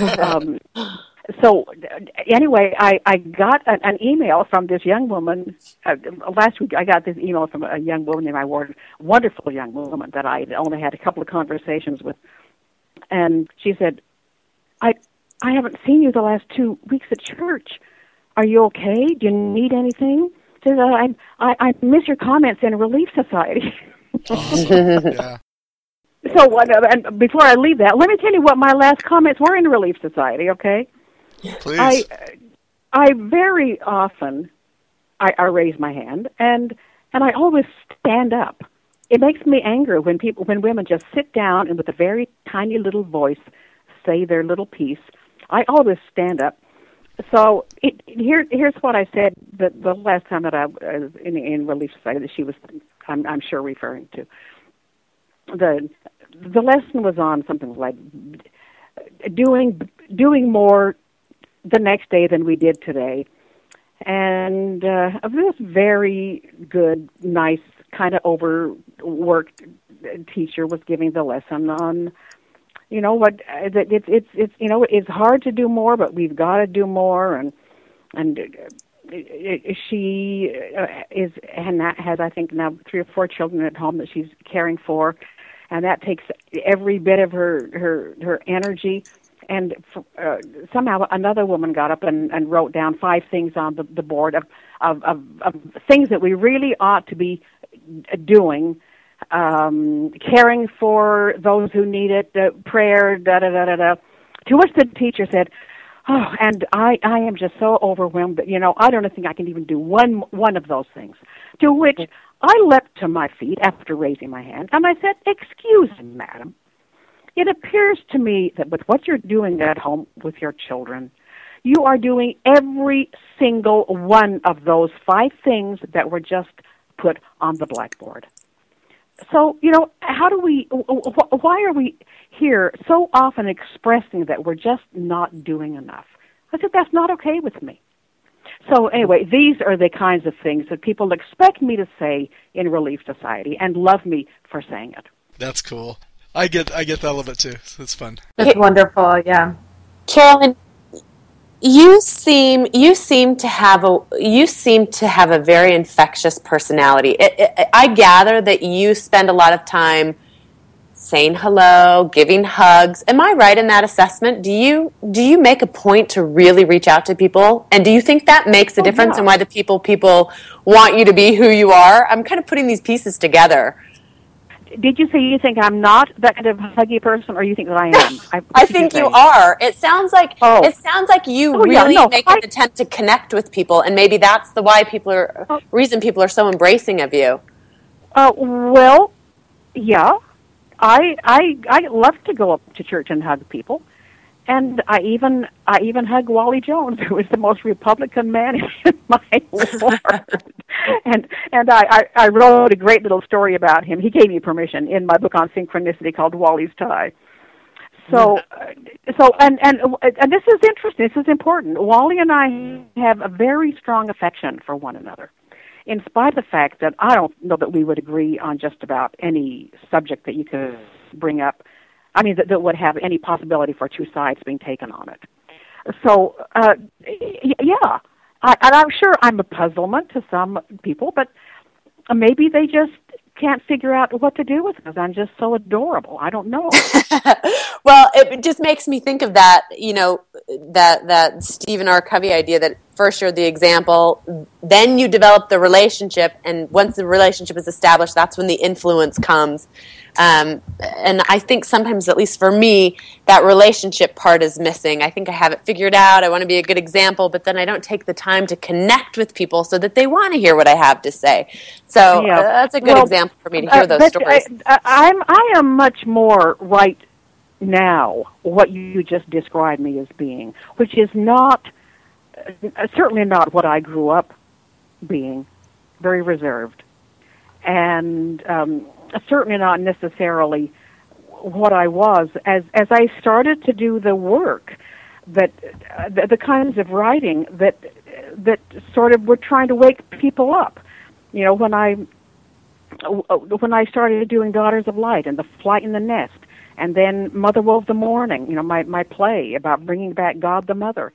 E: So anyway, I got an email from this young woman. Last week I got this email from a young woman in my ward, wonderful young woman that I only had a couple of conversations with. And she said, I haven't seen you the last 2 weeks at church. Are you okay? Do you need anything? She said, I miss your comments in Relief Society.
B: Yeah.
E: So and before I leave that, let me tell you what my last comments were in Relief Society, okay?
B: Please.
E: I very often I raise my hand and I always stand up. It makes me angry when women just sit down and with a very tiny little voice say their little piece. I always stand up. So here's what I said the last time that I was in Relief Society that she was, I'm sure, referring to. The lesson was on something like doing more the next day than we did today. And this very good, nice, kind of overworked teacher was giving the lesson on, you know, what that it's you know, it's hard to do more, but we've got to do more, and she is and has, I think, now 3 or 4 children at home that she's caring for, and that takes every bit of her energy. And somehow another woman got up and wrote down 5 things on the board of things that we really ought to be doing. Caring for those who need it, prayer, da-da-da-da-da. To which the teacher said, oh, and I am just so overwhelmed that, you know, I don't think I can even do one of those things. To which I leapt to my feet after raising my hand, and I said, excuse me, madam. It appears to me that with what you're doing at home with your children, you are doing every single one of those 5 things that were just put on the blackboard. So, you know, why are we here so often expressing that we're just not doing enough? I said, that's not okay with me. So anyway, these are the kinds of things that people expect me to say in Relief Society and love me for saying it.
B: That's cool. I get that a little bit too. So it's fun.
D: That's wonderful, yeah.
C: Carolyn, you seem to have a very infectious personality. I gather that you spend a lot of time saying hello, giving hugs. Am I right in that assessment? Do you make a point to really reach out to people? And do you think that makes a difference in why the people want you to be who you are? I'm kind of putting these pieces together.
E: Did you say you think I'm not that kind of huggy person, or you think that I am?
C: I think you are. It sounds like you make an attempt to connect with people, and maybe that's the reason people are so embracing of you.
E: Well, yeah, I love to go up to church and hug people, and I even hug Wally Jones, who is the most Republican man in my ward. And I wrote a great little story about him. He gave me permission in my book on synchronicity called Wally's Tie. So and this is interesting. This is important. Wally and I have a very strong affection for one another, in spite of the fact that I don't know that we would agree on just about any subject that you could bring up. I mean, that would have any possibility for two sides being taken on it. So, yeah, and I'm sure I'm a puzzlement to some people, but maybe they just can't figure out what to do with us. I'm just so adorable. I don't know.
C: Well, it just makes me think of that, that Stephen R. Covey idea that first you're the example, then you develop the relationship, and once the relationship is established, that's when the influence comes. And I think sometimes, at least for me, that relationship part is missing. I think I have it figured out. I want to be a good example, but then I don't take the time to connect with people so that they want to hear what I have to say. So that's a good example for me to hear those stories.
E: I am much more right now what you just described me as being, which is not, certainly not what I grew up being, very reserved. And certainly not necessarily what I was as I started to do the work that the kinds of writing that sort of were trying to wake people up. When I started doing Daughters of Light and The Flight in the Nest, and then Mother Wolf the Morning, my play about bringing back God the Mother.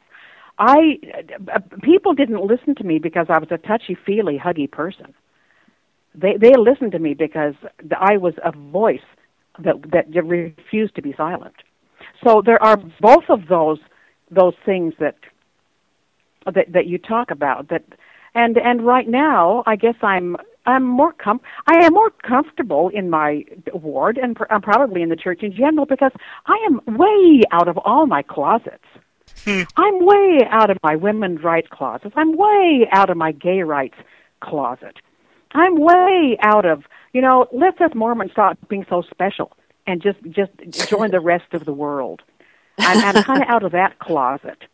E: People didn't listen to me because I was a touchy-feely, huggy person. They listened to me because I was a voice that refused to be silent. So there are both of those things that you talk about. And right now, I guess I am more comfortable in my ward and probably in the church in general because I am way out of all my closets. I'm way out of my women's rights closets. I'm way out of my gay rights closet. I'm way out of, let's us Mormons stop being so special and just join the rest of the world. I'm kind of out of that closet.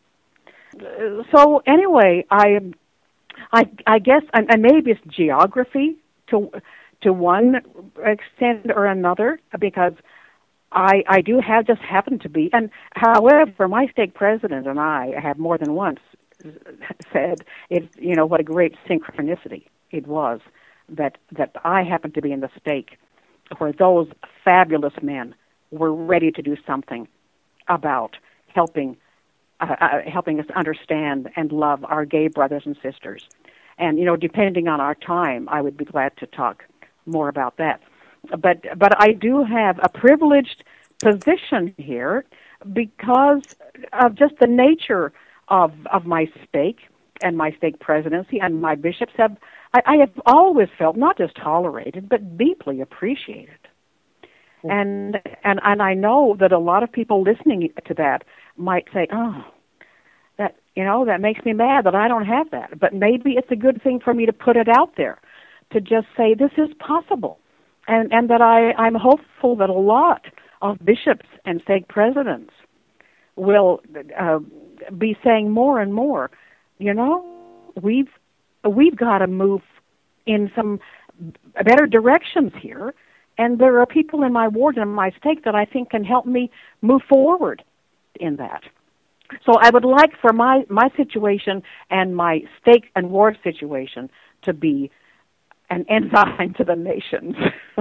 E: So anyway, I guess, and maybe it's geography to one extent or another, because I do just happen to be, and however, my stake president and I have more than once said, what a great synchronicity it was that I happened to be in the stake where those fabulous men were ready to do something about helping us understand and love our gay brothers and sisters. And, depending on our time, I would be glad to talk more about that. But I do have a privileged position here because of just the nature of my stake and my stake presidency, and my bishops I have always felt not just tolerated, but deeply appreciated. And I know that a lot of people listening to that might say, oh, that makes me mad that I don't have that. But maybe it's a good thing for me to put it out there, to just say this is possible. And that I'm hopeful that a lot of bishops and stake presidents will be saying more and more, we've got to move in some better directions here, and there are people in my ward and my stake that I think can help me move forward in that. So I would like for my situation and my stake and ward situation to be an ensign to the nations.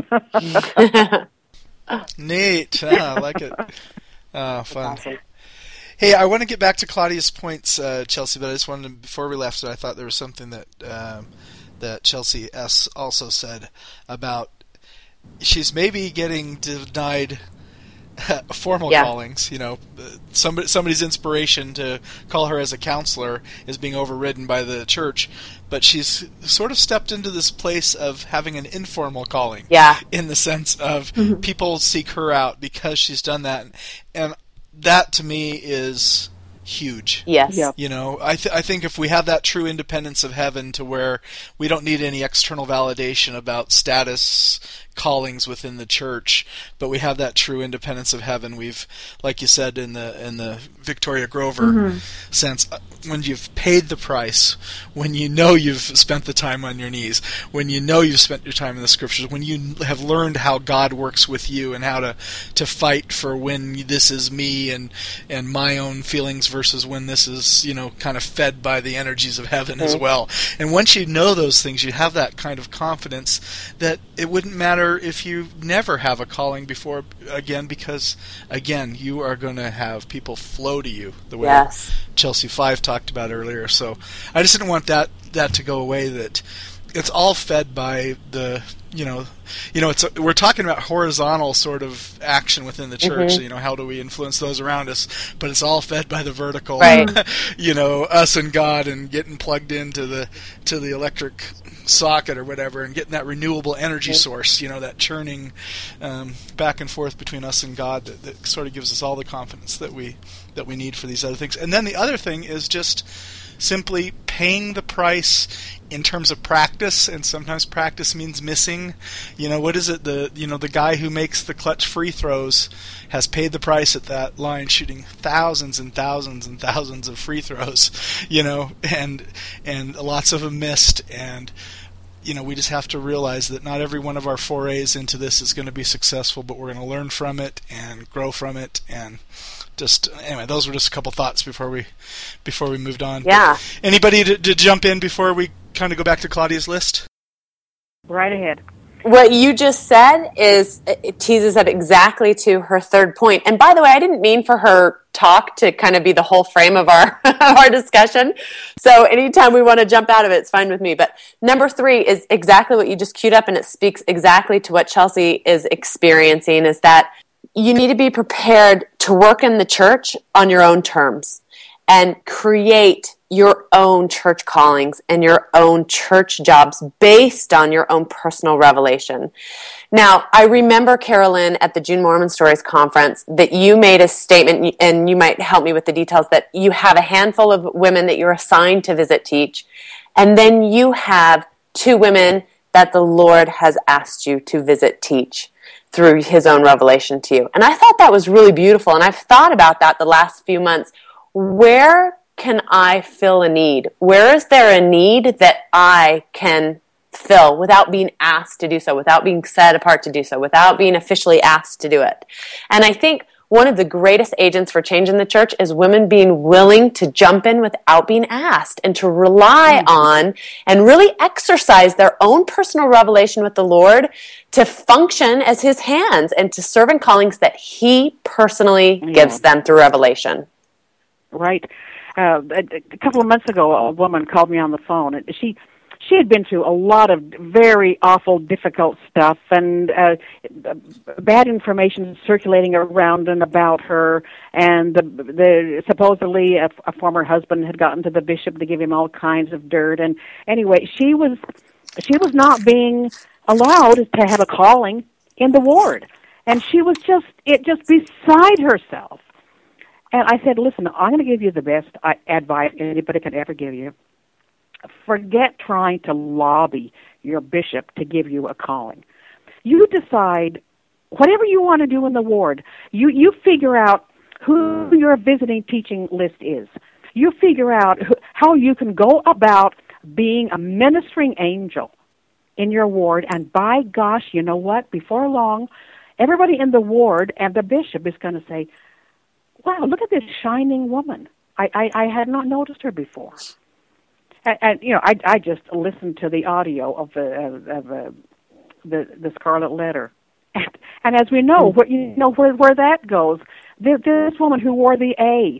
B: Neat. I like it. Fun. Awesome. Hey, I want to get back to Claudia's points, Chelsea, but I just wanted to, before we left, I thought there was something that Chelsea S. also said about she's maybe getting denied formal callings. Somebody's inspiration to call her as a counselor is being overridden by the church, but she's sort of stepped into this place of having an informal calling.
C: Yeah.
B: In the sense of people seek her out because she's done that, and that to me is huge.
C: Yes.
E: Yeah.
B: I think if we have that true independence of heaven to where we don't need any external validation about status, callings within the church, but we have that true independence of heaven. We've, like you said in the Victoria Grover sense, when you've paid the price, when you know you've spent the time on your knees, when you know you've spent your time in the scriptures, when you have learned how God works with you and how to fight for when this is me and my own feelings versus when this is, kind of fed by the energies of heaven as well. And once you know those things, you have that kind of confidence that it wouldn't matter if you never have a calling before again, because again, you are going to have people flow to you the way Chelsea Five talked about earlier. So I just didn't want that to go away, that it's all fed by the, we're talking about horizontal sort of action within the church. How do we influence those around us? But it's all fed by the vertical, us and God, and getting plugged into the electric socket or whatever, and getting that renewable energy source, that churning back and forth between us and God that sort of gives us all the confidence that we need for these other things. And then the other thing is just simply paying the price in terms of practice, and sometimes practice means missing. What is it? The guy who makes the clutch free throws has paid the price at that line, shooting thousands and thousands and thousands of free throws, and lots of them missed. And we just have to realize that not every one of our forays into this is going to be successful, but we're going to learn from it and grow from it. And just anyway, those were just a couple thoughts before we moved on.
C: Yeah.
B: But anybody to jump in before we kind of go back to Claudia's list?
E: Right ahead.
C: What you just said it teases up exactly to her third point. And by the way, I didn't mean for her talk to kind of be the whole frame of our our discussion. So anytime we want to jump out of it, it's fine with me. But number 3 is exactly what you just queued up, and it speaks exactly to what Chelsea is experiencing, is that you need to be prepared to work in the church on your own terms and create your own church callings and your own church jobs based on your own personal revelation. Now, I remember, Carolyn, at the June Mormon Stories conference, that you made a statement, and you might help me with the details, that you have a handful of women that you're assigned to visit teach, and then you have 2 women that the Lord has asked you to visit teach through his own revelation to you. And I thought that was really beautiful, and I've thought about that the last few months. Where can I fill a need? Where is there a need that I can fill without being asked to do so, without being set apart to do so, without being officially asked to do it? And I think one of the greatest agents for change in the church is women being willing to jump in without being asked, and to rely on and really exercise their own personal revelation with the Lord to function as his hands and to serve in callings that he personally gives them through revelation.
E: Right. A couple of months ago, a woman called me on the phone, and she had been through a lot of very awful, difficult stuff, and bad information circulating around and about her, and the supposedly a former husband had gotten to the bishop to give him all kinds of dirt. And anyway, she was not being allowed to have a calling in the ward, and she was just beside herself. And I said, listen, I'm going to give you the best advice anybody can ever give you. Forget trying to lobby your bishop to give you a calling. You decide whatever you want to do in the ward. You figure out who your visiting teaching list is. You figure out how you can go about being a ministering angel in your ward. And by gosh, you know what? Before long, everybody in the ward and the bishop is going to say, wow, look at this shining woman. I had not noticed her before. And I just listened to the audio of the Scarlet Letter, and as we know, where that goes, this woman who wore the A,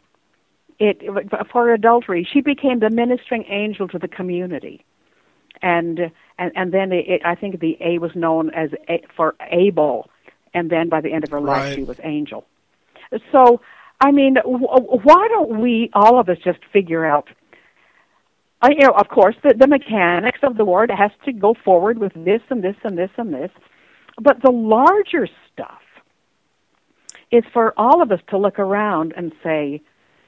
E: for adultery, she became the ministering angel to the community, and then I think the A was known as for Abel, and then by the end of her life, she was Angel. So, I mean, why don't we, all of us, just figure out, of course, the mechanics of the ward has to go forward with this and this and this and this, but the larger stuff is for all of us to look around and say,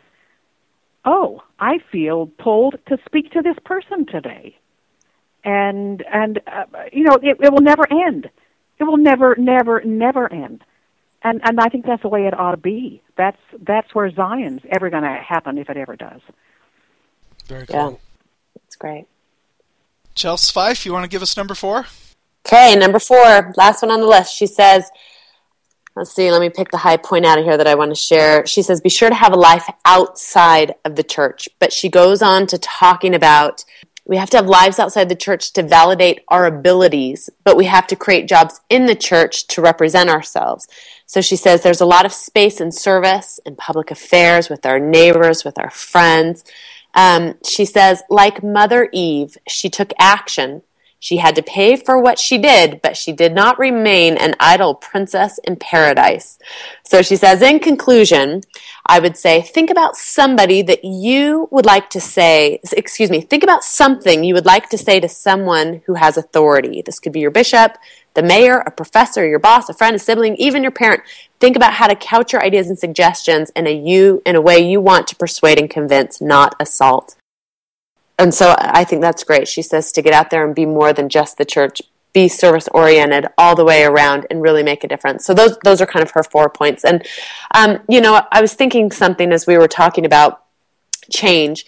E: oh, I feel pulled to speak to this person today. And it will never end. It will never end. And I think that's the way it ought to be. That's where Zion's ever going to happen, if it ever does.
B: Very cool.
C: Yeah, that's great.
B: Chelsea Fife, you want to give us number 4?
C: Okay, number 4, last one on the list. She says, let's see, let me pick the high point out of here that I want to share. She says, be sure to have a life outside of the church. But she goes on to talking about we have to have lives outside the church to validate our abilities, but we have to create jobs in the church to represent ourselves. So she says there's a lot of space in service, in public affairs, with our neighbors, with our friends. She says, like Mother Eve, she took action. She had to pay for what she did, but she did not remain an idle princess in paradise. So she says, in conclusion, I would say, think about somebody that you would like to say, think about something you would like to say to someone who has authority. This could be your bishop, the mayor, a professor, your boss, a friend, a sibling, even your parent. Think about how to couch your ideas and suggestions in a way you want to persuade and convince, not assault. And so I think that's great. She says to get out there and be more than just the church, be service-oriented all the way around and really make a difference. So those are kind of her 4 points. And, I was thinking something as we were talking about change.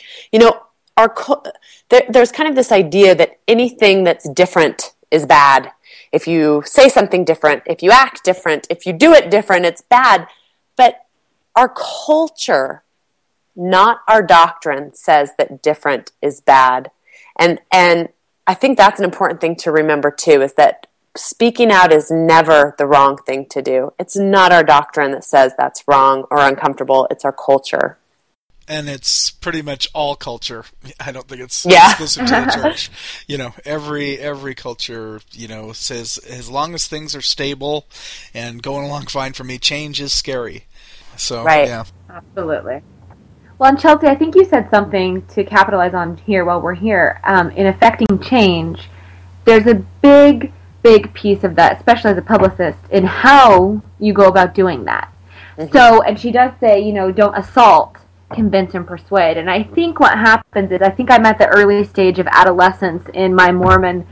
C: There's kind of this idea that anything that's different is bad. If you say something different, if you act different, if you do it different, it's bad. But our culture, not our doctrine, says that different is bad. And I think that's an important thing to remember too, is that speaking out is never the wrong thing to do. It's not our doctrine that says that's wrong or uncomfortable. It's our culture.
B: And it's pretty much all culture. I don't think it's exclusive to the church. Every culture, says as long as things are stable and going along fine for me, change is scary. So,
C: right.
B: Yeah.
D: Absolutely. Well, and Chelsea, I think you said something to capitalize on here while we're here. In affecting change, there's a big piece of that, especially as a publicist, in how you go about doing that. Mm-hmm. So, and she does say, don't assault, convince, and persuade. And I think what happens is, I think I'm at the early stage of adolescence in my Mormon,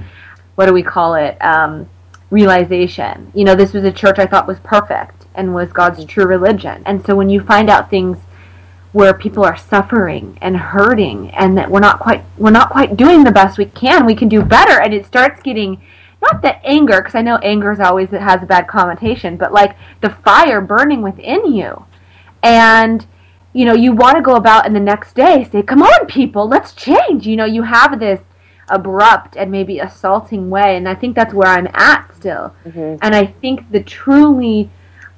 D: realization. This was a church I thought was perfect and was God's true religion. And so when you find out things where people are suffering and hurting, and that we're not quite doing the best we can do better, and it starts getting, not that anger, because I know anger has a bad connotation, but like the fire burning within you, and you want to go about in the next day say, come on people, let's change. You have this abrupt and maybe assaulting way, and I think that's where I'm at still. Mm-hmm. And I think the truly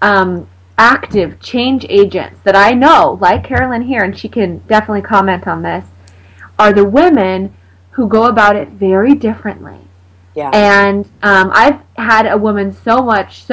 D: active change agents that I know, like Carolyn here, and she can definitely comment on this, are the women who go about it very differently. Yeah. And I've had a woman so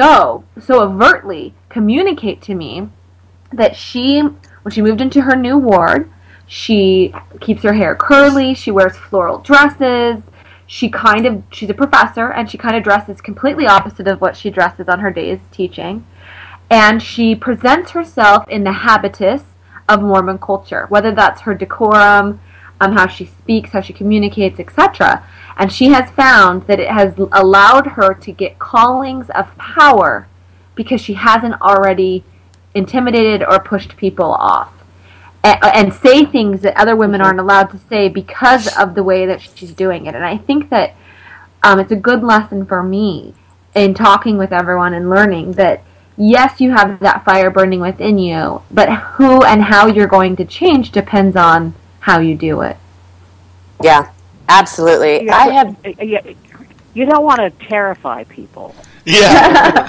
D: overtly communicate to me that when she moved into her new ward, she keeps her hair curly, she wears floral dresses, she's a professor, and she kind of dresses completely opposite of what she dresses on her days teaching. And she presents herself in the habitus of Mormon culture, whether that's her decorum, how she speaks, how she communicates, etc. And she has found that it has allowed her to get callings of power because she hasn't already intimidated or pushed people off. And say things that other women aren't allowed to say because of the way that she's doing it. And I think that it's a good lesson for me in talking with everyone and learning that yes, you have that fire burning within you, but who and how you're going to change depends on how you do it.
C: Yeah, absolutely.
E: Yeah, you don't want to terrify people.
B: Yeah.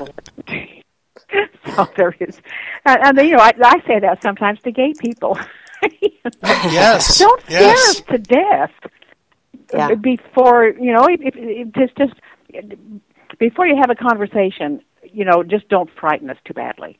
E: So there is, and I say that sometimes to gay people.
B: Yes.
E: Don't scare us to death. Yeah. Before just before you have a conversation. Just don't frighten us too badly.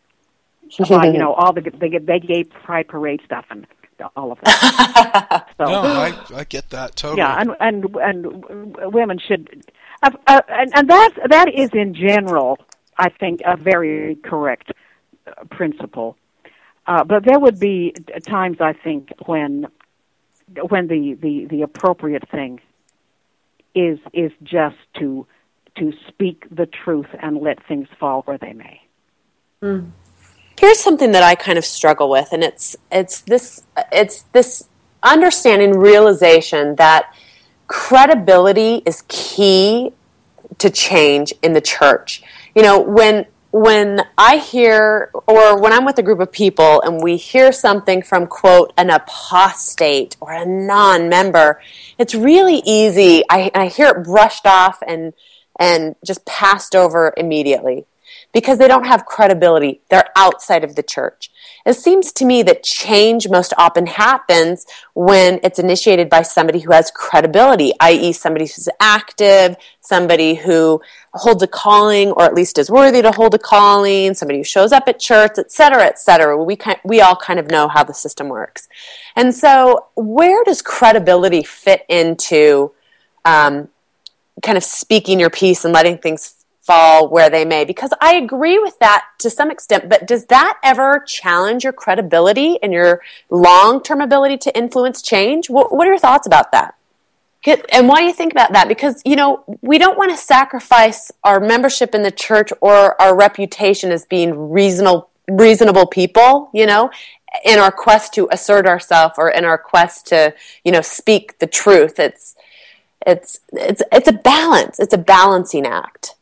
E: All the gay pride parade stuff and all of that. So,
B: no, I get that totally.
E: Yeah, and women should, and that is in general, I think, a very correct principle. But there would be times, I think, when the appropriate thing is just to to speak the truth and let things fall where they may.
C: Mm. Here's something that I kind of struggle with, and it's this understanding, realization that credibility is key to change in the church. You know, when I hear, or when I'm with a group of people and we hear something from, quote, an apostate or a non-member, it's really easy. I hear it brushed off and just passed over immediately because they don't have credibility. They're outside of the church. It seems to me that change most often happens when it's initiated by somebody who has credibility, i.e. somebody who's active, somebody who holds a calling, or at least is worthy to hold a calling, somebody who shows up at church, et cetera, et cetera. We all kind of know how the system works. And so where does credibility fit into kind of speaking your piece and letting things fall where they may? Because I agree with that to some extent, but does that ever challenge your credibility and your long-term ability to influence change? What are your thoughts about that? And why do you think about that? Because, you know, we don't want to sacrifice our membership in the church or our reputation as being reasonable people, you know, in our quest to assert ourselves or in our quest to, you know, speak the truth. It's a balance. It's a balancing act.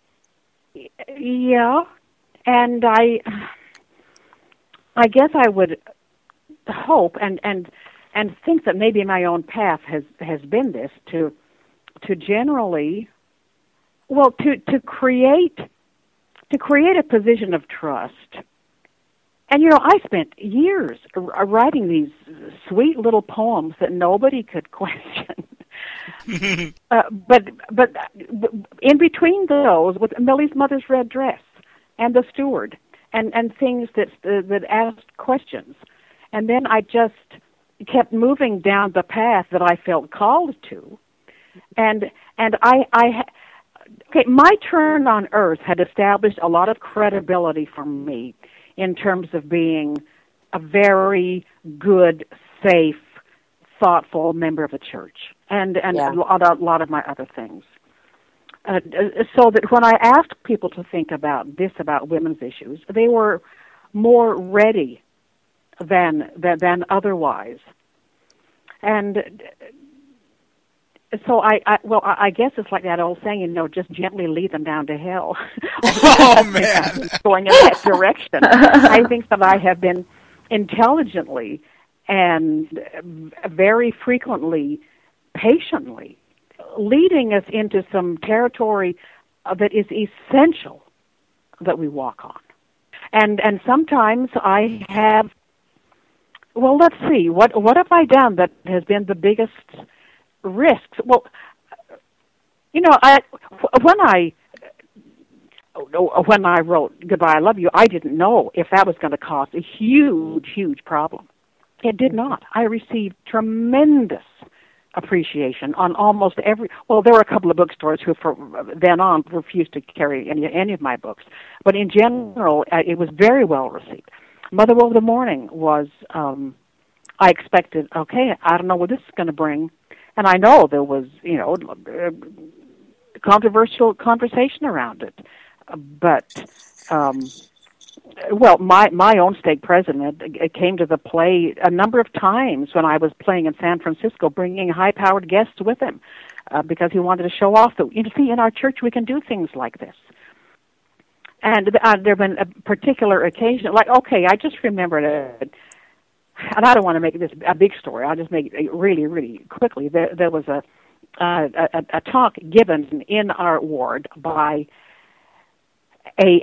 E: Yeah, and I guess I would hope and think that maybe my own path has been this to generally, well, to create a position of trust. And you know, I spent years writing these sweet little poems that nobody could question. But in between those, with Millie's Mother's Red Dress and The Steward, and things that asked questions, and then I just kept moving down the path that I felt called to, and my turn on earth had established a lot of credibility for me in terms of being a very good, safe, thoughtful member of the church, and yeah, a lot of my other things. So that when I asked people to think about women's issues, they were more ready than otherwise. And so I guess it's like that old saying, you know, just gently lead them down to hell.
B: Oh, man.
E: Going in that direction. I think that I have been intelligently and very frequently, patiently, leading us into some territory that is essential that we walk on. And sometimes I have, well, let's see, what have I done that has been the biggest risks? Well, you know, when I wrote Goodbye, I Love You, I didn't know if that was going to cause a huge, huge problem. It did not. I received tremendous appreciation on almost every. Well, there were a couple of bookstores who, from then on, refused to carry any of my books, but in general, it was very well received. Mother of the Morning was. I expected. Okay, I don't know what this is going to bring, and I know there was, you know, controversial conversation around it, but. Well, my own stake president came to the play a number of times when I was playing in San Francisco, bringing high-powered guests with him because he wanted to show off that, you see, in our church we can do things like this. And there have been a particular occasion, like, okay, I just remembered it, and I don't want to make this a big story. I'll just make it really, really quickly. There was a talk given in our ward by a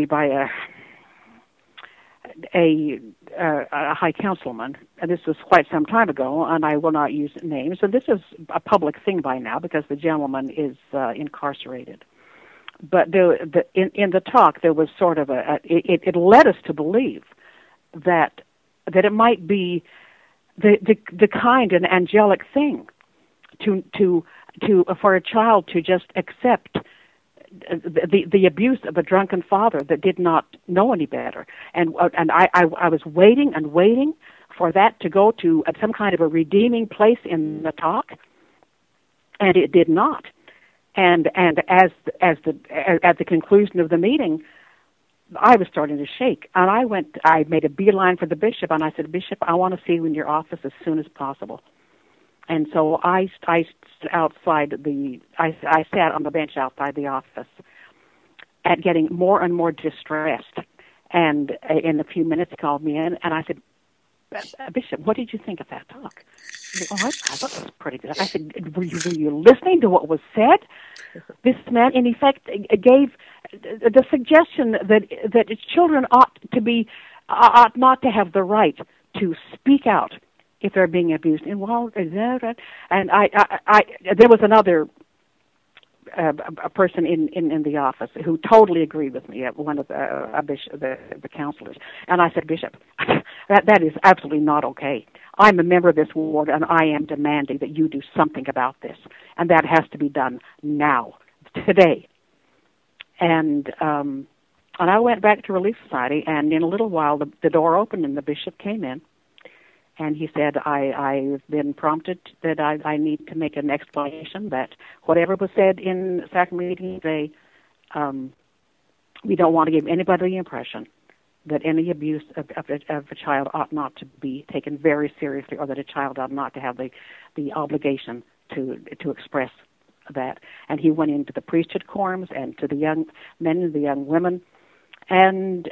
E: high councilman, and this was quite some time ago, and I will not use names. And this is a public thing by now because the gentleman is incarcerated. But in the talk, there was sort of it led us to believe that it might be the kind and angelic thing to for a child to just accept the abuse of a drunken father that did not know any better, and I was waiting and waiting for that to go to some kind of a redeeming place in the talk, and it did not. And at the conclusion of the meeting, I was starting to shake, and I made a beeline for the bishop, and I said, "Bishop, I want to see you in your office as soon as possible." And so I sat on the bench outside the office, and getting more and more distressed. And in a few minutes, he called me in, and I said, "Bishop, what did you think of that talk?" He said, "Oh, I thought it was pretty good." I said, were you listening to what was said? This man, in effect, gave the suggestion that children ought not to have the right to speak out if they're being abused. And there was another a person in the office who totally agreed with me, one of the counselors. And I said, "Bishop, that is absolutely not okay. I'm a member of this ward, and I am demanding that you do something about this, and that has to be done now, today." And I went back to Relief Society, and in a little while the door opened and the bishop came in, and he said, I've been prompted that I need to make an explanation that whatever was said in sacrament meeting today, we don't want to give anybody the impression that any abuse of a child ought not to be taken very seriously, or that a child ought not to have the obligation to express that. And he went into the priesthood quorums and to the young men and the young women, and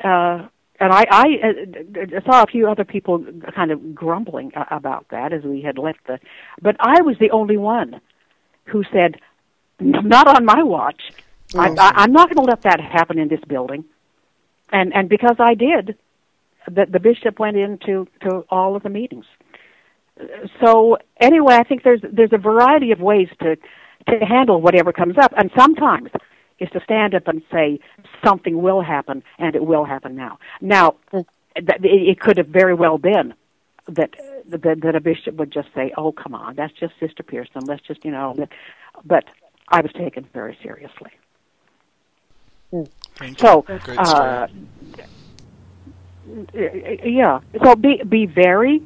E: I saw a few other people kind of grumbling about that as we had left but I was the only one who said, "Not on my watch. I'm not going to let that happen in this building." And because I did, the bishop went into all of the meetings. So anyway, I think there's a variety of ways to handle whatever comes up, and sometimes is to stand up and say something will happen, and it will happen now. Now, it could have very well been that a bishop would just say, "Oh, come on, that's just Sister Pearson. Let's just, But I was taken very seriously. So, yeah. So be very,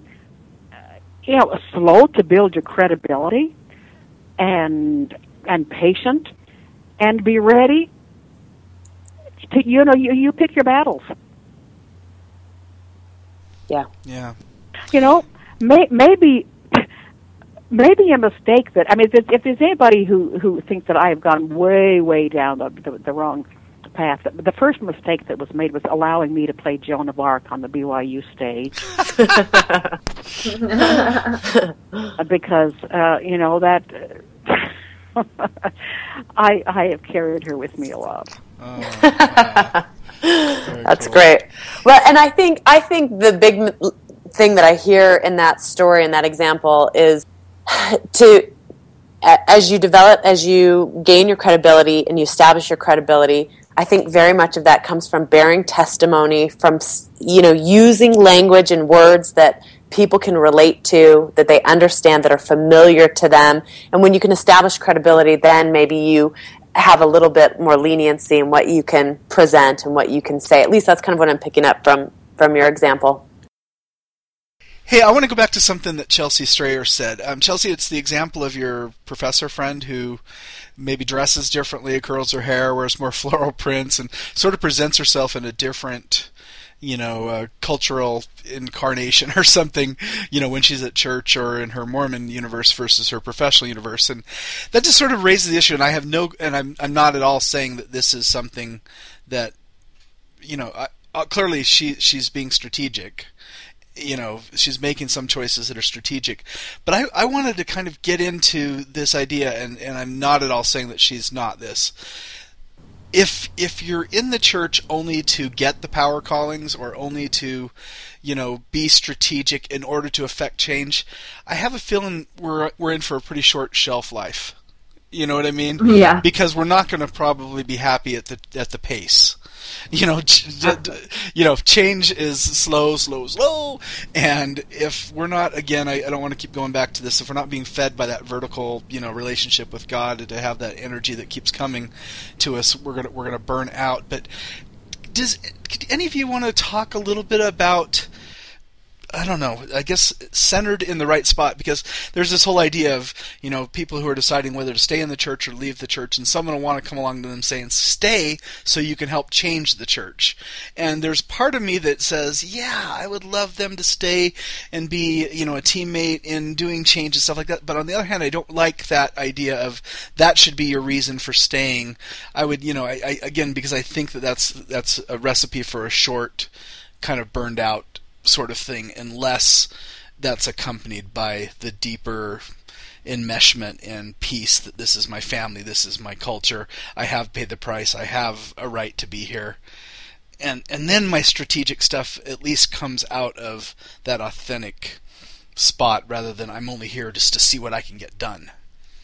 E: slow to build your credibility, and patient. And be ready to, you pick your battles.
C: Yeah.
B: Yeah.
E: Maybe a mistake that, if there's anybody who thinks that I have gone way, way down the wrong path, the first mistake that was made was allowing me to play Joan of Arc on the BYU stage. Because, that... I have carried her with me a lot.
B: Oh, wow.
C: That's cool. Great. Well, and I think the big thing that I hear in that story and that example is as you gain your credibility and you establish your credibility, I think very much of that comes from bearing testimony, from using language and words that people can relate to, that they understand, that are familiar to them. And when you can establish credibility, then maybe you have a little bit more leniency in what you can present and what you can say. At least that's kind of what I'm picking up from your example.
B: Hey, I want to go back to something that Chelsea Strayer said. Chelsea, it's the example of your professor friend who maybe dresses differently, curls her hair, wears more floral prints, and sort of presents herself in a different cultural incarnation or something, when she's at church or in her Mormon universe versus her professional universe. And that just sort of raises the issue, and I'm not at all saying that this is something that, clearly she's being strategic. She's making some choices that are strategic. But I wanted to kind of get into this idea, and I'm not at all saying that she's not this. If you're in the church only to get the power callings, or only to, be strategic in order to affect change, I have a feeling we're in for a pretty short shelf life. You know what I mean?
D: Yeah.
B: Because we're not going to probably be happy at the pace. Change is slow, and if we're not, again, I don't want to keep going back to this, if we're not being fed by that vertical, relationship with God, to have that energy that keeps coming to us, we're gonna burn out. But could any of you want to talk a little bit about I don't know, I guess centered in the right spot, because there's this whole idea of, people who are deciding whether to stay in the church or leave the church, and someone will want to come along to them saying, stay so you can help change the church. And there's part of me that says, yeah, I would love them to stay and be, a teammate in doing change and stuff like that. But on the other hand, I don't like that idea of that should be your reason for staying. I would, again, because I think that's a recipe for a short, kind of burned out sort of thing, unless that's accompanied by the deeper enmeshment and peace that this is my family, this is my culture, I have paid the price, I have a right to be here. And then my strategic stuff at least comes out of that authentic spot, rather than I'm only here just to see what I can get done.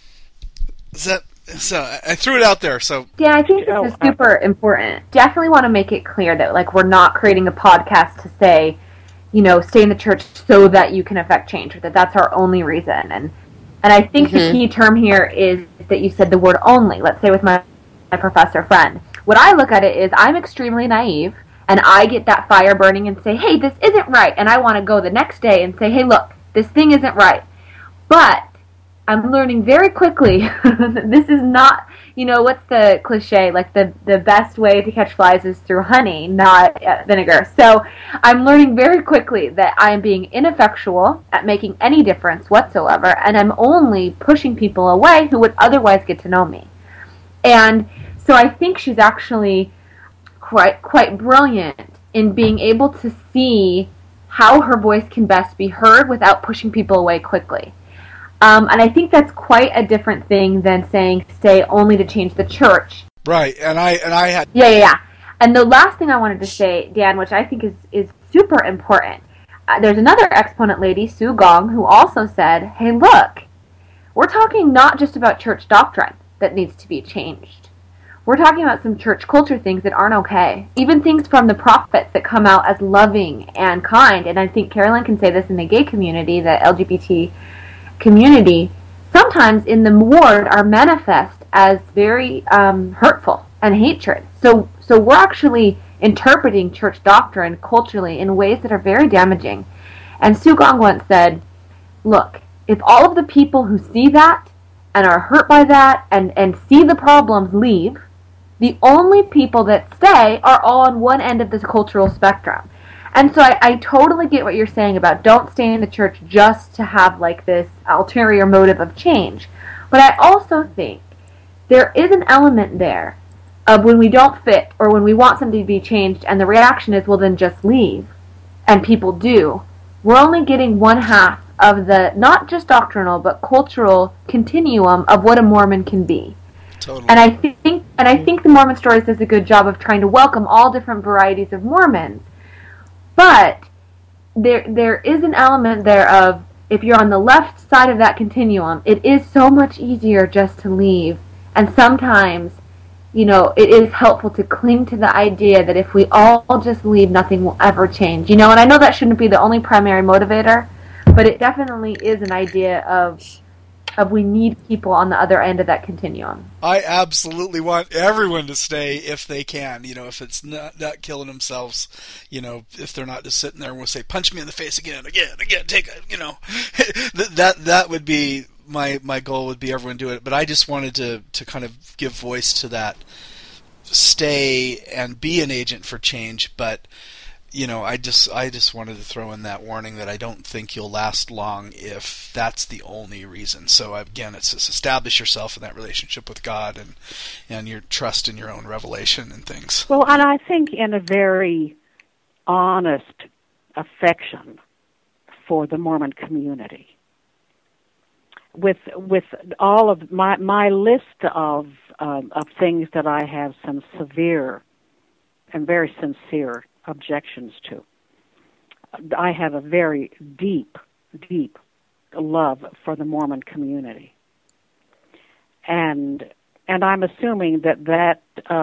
B: So I threw it out there. So
D: yeah, I think this is super important. Definitely want to make it clear that we're not creating a podcast to say, stay in the church so that you can affect change, or that that's our only reason. And I think the key term here is that you said the word only. Let's say with my professor friend. What I look at it is I'm extremely naive, and I get that fire burning and say, hey, this isn't right. And I want to go the next day and say, hey, look, this thing isn't right. But I'm learning very quickly that this is not, what's the cliche? The best way to catch flies is through honey, not vinegar. So I'm learning very quickly that I am being ineffectual at making any difference whatsoever, and I'm only pushing people away who would otherwise get to know me. And so I think she's actually quite brilliant in being able to see how her voice can best be heard without pushing people away quickly. And I think that's quite a different thing than saying stay only to change the church.
B: Right, and I had...
D: Yeah. And the last thing I wanted to say, Dan, which I think is super important, there's another exponent lady, Sue Gong, who also said, hey, look, we're talking not just about church doctrine that needs to be changed. We're talking about some church culture things that aren't okay. Even things from the prophets that come out as loving and kind. And I think Carolyn can say this in the gay community, the LGBT community, sometimes in the ward are manifest as very hurtful and hatred. So we're actually interpreting church doctrine culturally in ways that are very damaging. And Sue Gong once said, look, if all of the people who see that and are hurt by that and see the problems leave, the only people that stay are all on one end of this cultural spectrum. And so I totally get what you're saying about don't stay in the church just to have this ulterior motive of change. But I also think there is an element there of when we don't fit or when we want something to be changed and the reaction is, well, then just leave. And people do. We're only getting one half of the, not just doctrinal, but cultural continuum of what a Mormon can be.
B: Totally.
D: And I think the Mormon Stories does a good job of trying to welcome all different varieties of Mormons. But there is an element there of, if you're on the left side of that continuum, it is so much easier just to leave. And sometimes, it is helpful to cling to the idea that if we all just leave, nothing will ever change. And I know that shouldn't be the only primary motivator, but it definitely is an idea of we need people on the other end of that continuum.
B: I absolutely want everyone to stay if they can. If it's not killing themselves, if they're not just sitting there and will say, punch me in the face again, take it, that would be my goal, would be everyone do it. But I just wanted to kind of give voice to that, stay and be an agent for change. But I just wanted to throw in that warning that I don't think you'll last long if that's the only reason. So again, it's just establish yourself in that relationship with God and your trust in your own revelation and things.
E: Well, and I think in a very honest affection for the Mormon community. With all of my list of things that I have some severe and very sincere objections to, I have a very deep love for the Mormon community, and I'm assuming that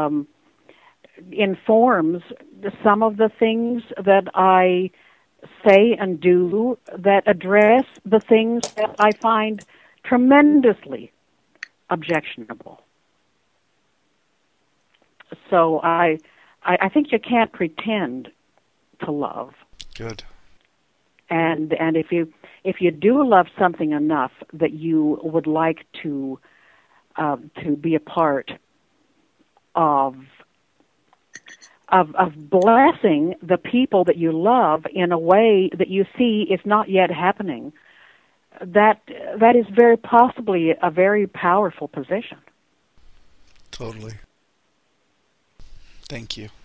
E: informs some of the things that I say and do that address the things that I find tremendously objectionable. So I think you can't pretend to love.
B: Good.
E: And if you do love something enough that you would like to be a part of blessing the people that you love in a way that you see is not yet happening, that is very possibly a very powerful position.
B: Totally. Thank you.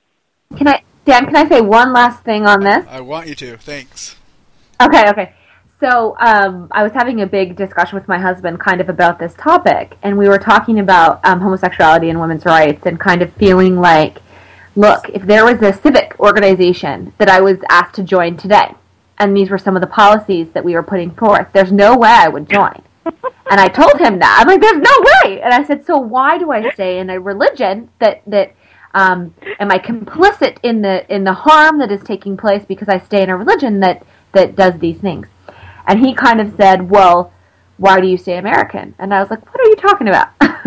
D: Dan, can I say one last thing on this?
B: I want you to. Thanks.
D: Okay. So I was having a big discussion with my husband kind of about this topic, and we were talking about homosexuality and women's rights and kind of feeling like, look, if there was a civic organization that I was asked to join today, and these were some of the policies that we were putting forth, there's no way I would join. And I told him that. I'm like, there's no way. And I said, so why do I stay in a religion that am I complicit in the harm that is taking place because I stay in a religion that does these things? And he kind of said, well, why do you stay American? And I was like, what are you talking about?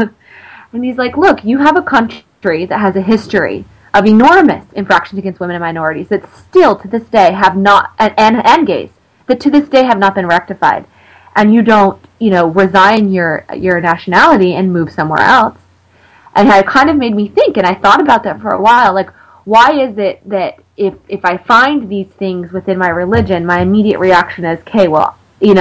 D: And he's like, look, you have a country that has a history of enormous infractions against women and minorities that still to this day have not, and gays, that to this day have not been rectified. And you don't, resign your nationality and move somewhere else. And it kind of made me think, and I thought about that for a while, like, why is it that if I find these things within my religion, my immediate reaction is, okay, well,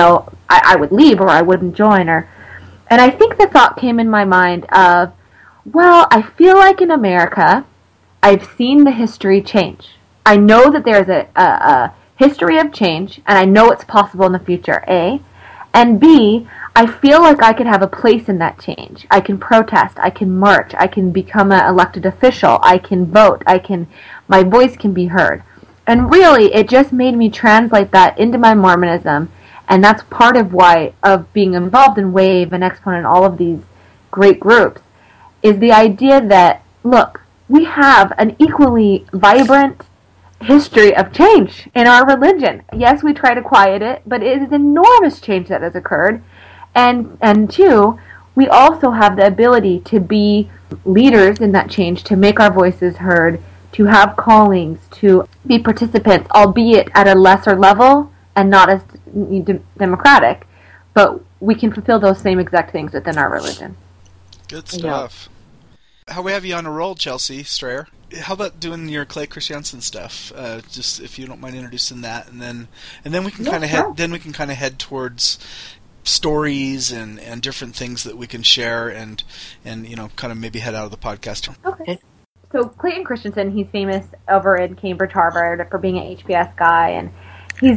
D: I would leave or I wouldn't join. And I think the thought came in my mind of, well, I feel like in America, I've seen the history change. I know that there's a history of change, and I know it's possible in the future, A. And B, I feel like I could have a place in that change. I can protest, I can march, I can become an elected official, I can vote, my voice can be heard. And really, it just made me translate that into my Mormonism, and that's part of being involved in WAVE and Exponent and all of these great groups, is the idea that, look, we have an equally vibrant history of change in our religion. Yes, we try to quiet it, but it is enormous change that has occurred. And two, we also have the ability to be leaders in that change, to make our voices heard, to have callings, to be participants, albeit at a lesser level and not as democratic, but we can fulfill those same exact things within our religion.
B: Good stuff. Yeah. How we have you on a roll, Chelsea Strayer? How about doing your Clay Christiansen stuff? Just if you don't mind introducing that, and then we can kind of head towards stories and different things that we can share and kind of maybe head out of the podcast.
D: Okay. So Clayton Christensen, he's famous over in Cambridge, Harvard for being an HBS guy, and he's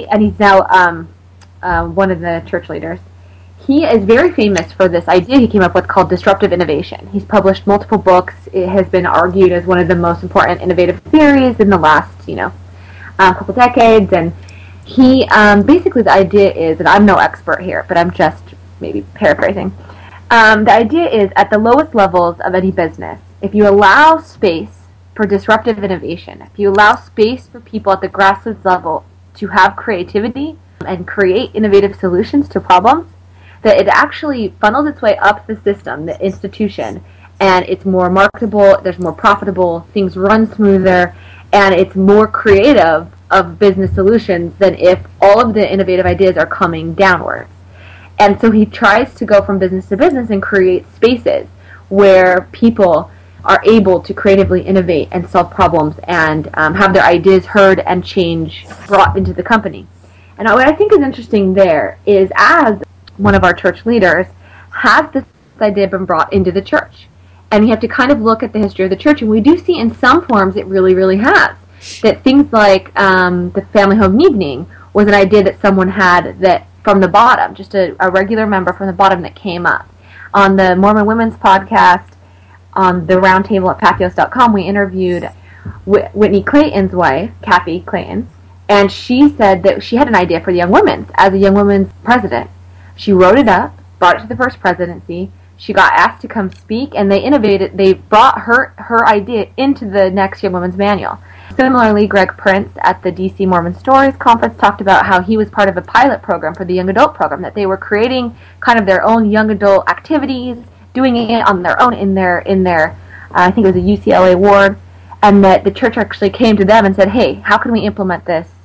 D: now one of the church leaders. He is very famous for this idea he came up with called disruptive innovation. He's published multiple books. It has been argued as one of the most important innovative theories in the last, couple decades. And he, basically the idea is, and I'm no expert here, but I'm just maybe paraphrasing. The idea is at the lowest levels of any business, if you allow space for disruptive innovation, if you allow space for people at the grassroots level to have creativity and create innovative solutions to problems, that it actually funnels its way up the system, the institution, and it's more marketable, there's more profitable, things run smoother, and it's more creative of business solutions than if all of the innovative ideas are coming downwards. And so he tries to go from business to business and create spaces where people are able to creatively innovate and solve problems and have their ideas heard and change brought into the company. And what I think is interesting there is, as one of our church leaders, has this idea been brought into the church? And we have to kind of look at the history of the church, and we do see in some forms it really, really has. That things like the family home evening was an idea that someone had that from the bottom, just a regular member from the bottom that came up. On the Mormon Women's podcast, on the roundtable at Patheos.com, we interviewed Whitney Clayton's wife, Kathy Clayton, and she said that she had an idea for the Young Women's as a Young Women's president. She wrote it up, brought it to the first presidency. She got asked to come speak, and they innovated. They brought her idea into the next Young Women's Manual. Similarly, Greg Prince at the DC Mormon Stories Conference talked about how he was part of a pilot program for the Young Adult program, that they were creating kind of their own young adult activities, doing it on their own in their I think it was a UCLA ward, and that the church actually came to them and said, hey, how can we implement this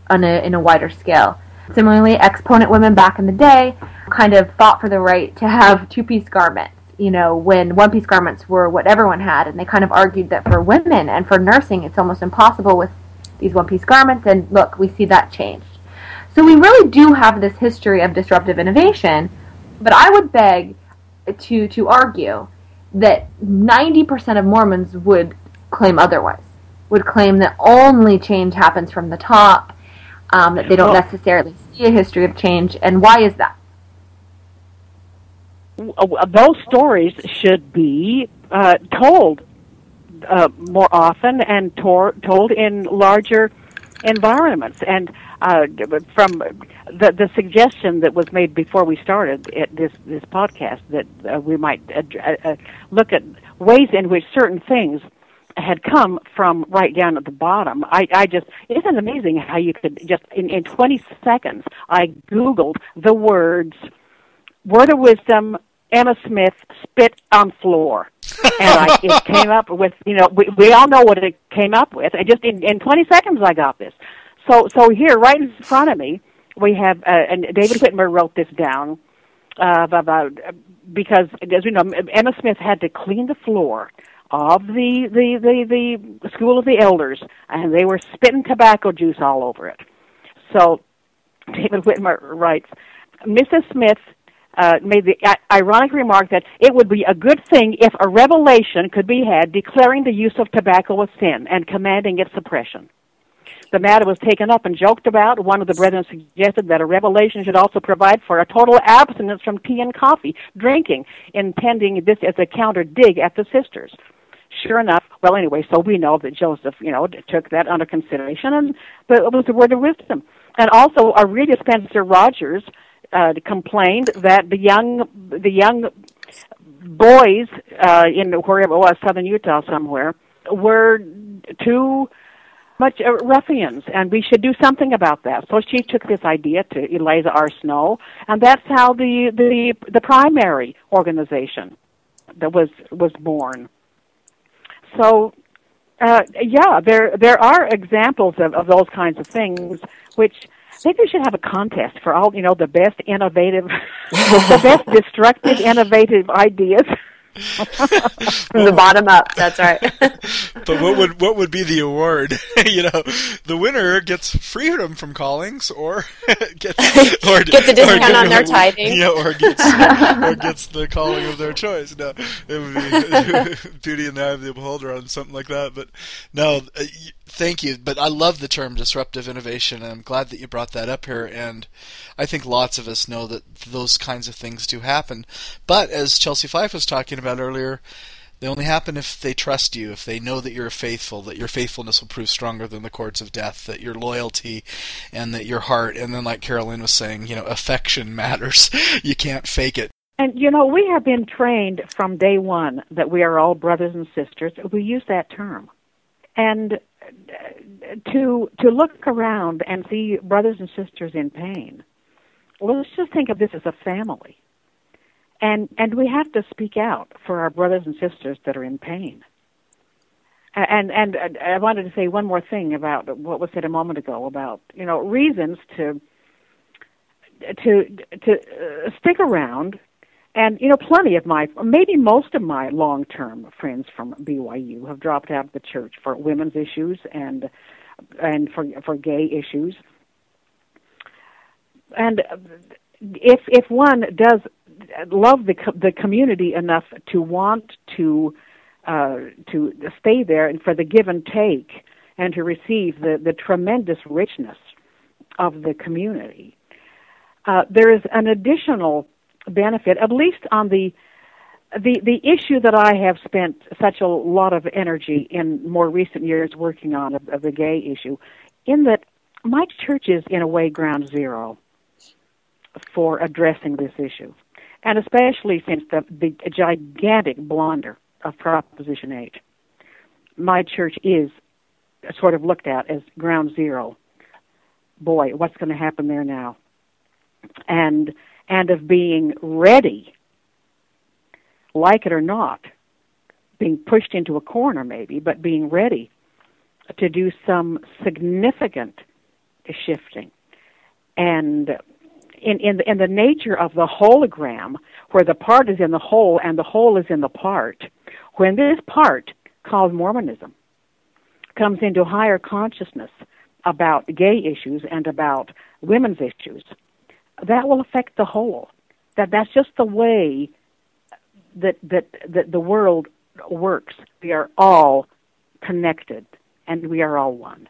D: in a wider scale. Similarly, exponent women back in the day kind of fought for the right to have two-piece garments, when one-piece garments were what everyone had, and they kind of argued that for women and for nursing, it's almost impossible with these one-piece garments, and look, we see that changed. So we really do have this history of disruptive innovation, but I would beg to argue that 90% of Mormons would claim otherwise, would claim that only change happens from the top, that they don't necessarily see a history of change. And why is that?
E: Those stories should be told more often and told in larger environments. And from the suggestion that was made before we started this podcast, that we might look at ways in which certain things had come from right down at the bottom. Isn't it amazing how you could just, in 20 seconds, I Googled the words, word of wisdom, Emma Smith, spit on floor. And it came up with, we all know what it came up with. And just in 20 seconds I got this. So here, right in front of me, we have, and David Whitmer wrote this down, because, as we know, Emma Smith had to clean the floor of the School of the Elders, and they were spitting tobacco juice all over it. So David Whitmer writes, Mrs. Smith made the ironic remark that it would be a good thing if a revelation could be had declaring the use of tobacco a sin and commanding its suppression. The matter was taken up and joked about. One of the brethren suggested that a revelation should also provide for a total abstinence from tea and coffee drinking, intending this as a counter dig at the sisters. Sure enough, well, anyway, so we know that Joseph, took that under consideration, but it was the word of wisdom. And also, Aurelia Spencer Rogers complained that the young boys in wherever it was, southern Utah somewhere, were too much ruffians, and we should do something about that. So she took this idea to Eliza R. Snow, and that's how the primary organization that was born. So, there are examples of those kinds of things, which I think we should have a contest for all, the best innovative, the best destructive, innovative ideas.
C: From the bottom up, that's right.
B: But what would be the award? The winner gets freedom from callings, or gets a discount on their tithing. Or gets the calling of their choice. No, it would be Beauty in the Eye of the Beholder on something like that. But no, thank you. But I love the term disruptive innovation, and I'm glad that you brought that up here. And I think lots of us know that those kinds of things do happen. But as Chelsea Fife was talking about earlier, they only happen if they trust you, if they know that you're faithful, that your faithfulness will prove stronger than the cords of death, that your loyalty and that your heart, and then like Carolyn was saying, affection matters. You can't fake it.
E: And, we have been trained from day one that we are all brothers and sisters. We use that term. And to look around and see brothers and sisters in pain, well, let's just think of this as a family. And we have to speak out for our brothers and sisters that are in pain. And I wanted to say one more thing about what was said a moment ago about, reasons to stick around. And, plenty of maybe most of my long-term friends from BYU have dropped out of the church for women's issues and for gay issues. And if one does love the community enough to want to stay there and for the give and take and to receive the tremendous richness of the community, there is an additional benefit, at least on the issue that I have spent such a lot of energy in more recent years working on of the gay issue, in that my church is in a way ground zero for addressing this issue, and especially since the gigantic blunder of Proposition 8. My church is sort of looked at as ground zero. Boy, what's going to happen there now? And of being ready, like it or not, being pushed into a corner maybe, but being ready to do some significant is shifting. And in the nature of the hologram, where the part is in the whole and the whole is in the part, when this part, called Mormonism, comes into higher consciousness about gay issues and about women's issues, that will affect the whole. That's just the way that the world works. We are all connected, and we are all one.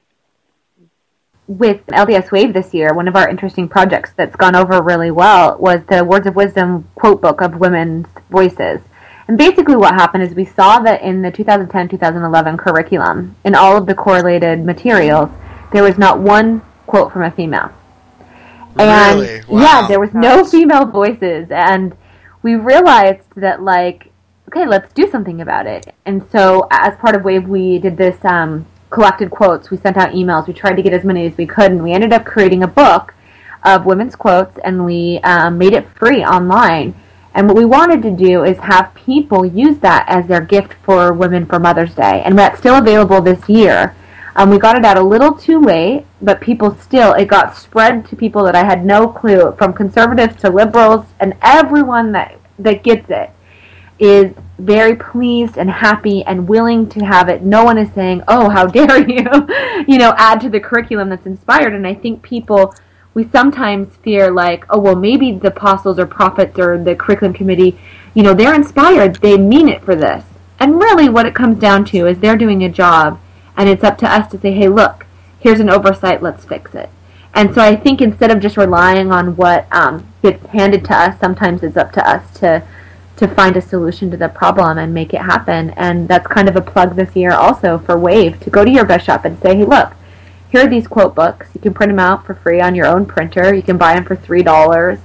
D: With LDS Wave this year, one of our interesting projects that's gone over really well was the Words of Wisdom quote book of women's voices. And basically what happened is we saw that in the 2010-2011 curriculum, in all of the correlated materials, there was not one quote from a female. And
B: really? Wow.
D: Yeah, there was no female voices. And we realized that, like, okay, let's do something about it. And so as part of Wave, we did this collected quotes. We sent out emails. We tried to get as many as we could, and we ended up creating a book of women's quotes, and we made it free online. And what we wanted to do is have people use that as their gift for women for Mother's Day, and that's still available this year. We got it out a little too late, but people still, it got spread to people that I had no clue, from conservatives to liberals, and everyone that gets it is very pleased and happy and willing to have it. No one is saying, oh, how dare you, add to the curriculum that's inspired. And I think we sometimes fear like, oh, well, maybe the apostles or prophets or the curriculum committee, they're inspired. They mean it for this. And really what it comes down to is they're doing a job, and it's up to us to say, hey, look, here's an oversight, let's fix it. And so I think instead of just relying on what gets handed to us, sometimes it's up to us to find a solution to the problem and make it happen. And that's kind of a plug this year also for Wave, to go to your bishop and say, hey, look, here are these quote books. You can print them out for free on your own printer. You can buy them for $3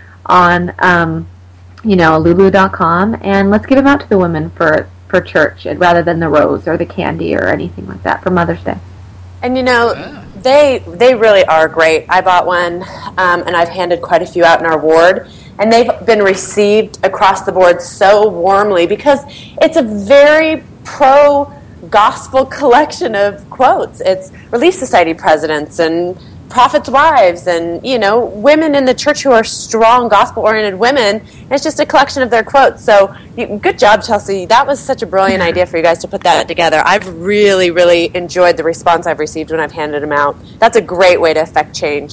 D: on, lulu.com, and let's get them out to the women for church, rather than the rose or the candy or anything like that for Mother's Day.
C: And they really are great. I bought one, and I've handed quite a few out in our ward, and they've been received across the board so warmly because it's a very pro-gospel collection of quotes. It's Relief Society presidents and prophets' wives and, women in the church who are strong, gospel-oriented women. And it's just a collection of their quotes. So good job, Chelsea. That was such a brilliant idea for you guys to put that together. I've really, really enjoyed the response I've received when I've handed them out. That's a great way to affect change.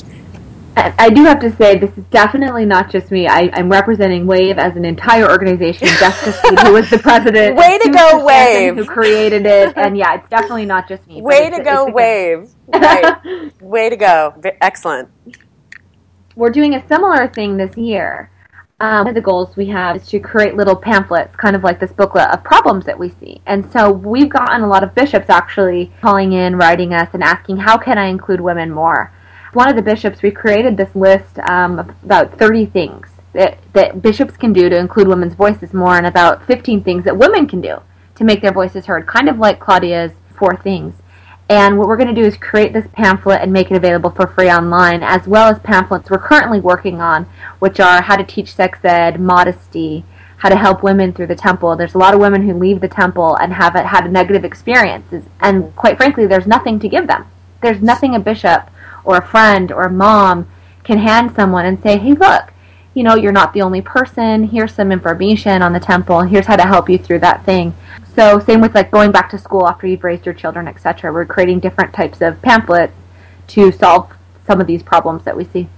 D: I do have to say, this is definitely not just me. I'm representing Wave as an entire organization. Justice, who was the president.
C: Way to go, Wave!
D: Who created it. And yeah, it's definitely not just me.
C: Way to go, Wave. Right. Way to go. Excellent.
D: We're doing a similar thing this year. One of the goals we have is to create little pamphlets, kind of like this booklet of problems that we see. And so we've gotten a lot of bishops actually calling in, writing us, and asking, how can I include women more? One of the bishops, we created this list of about 30 things that bishops can do to include women's voices more, and about 15 things that women can do to make their voices heard, kind of like Claudia's 4 things. And what we're going to do is create this pamphlet and make it available for free online, as well as pamphlets we're currently working on, which are how to teach sex ed, modesty, how to help women through the temple. There's a lot of women who leave the temple and have had negative experiences, and quite frankly, there's nothing to give them. There's nothing a bishop or a friend or a mom can hand someone and say, hey, look, you're not the only person. Here's some information on the temple. Here's how to help you through that thing. So same with like going back to school after you've raised your children, etc. We're creating different types of pamphlets to solve some of these problems that we see.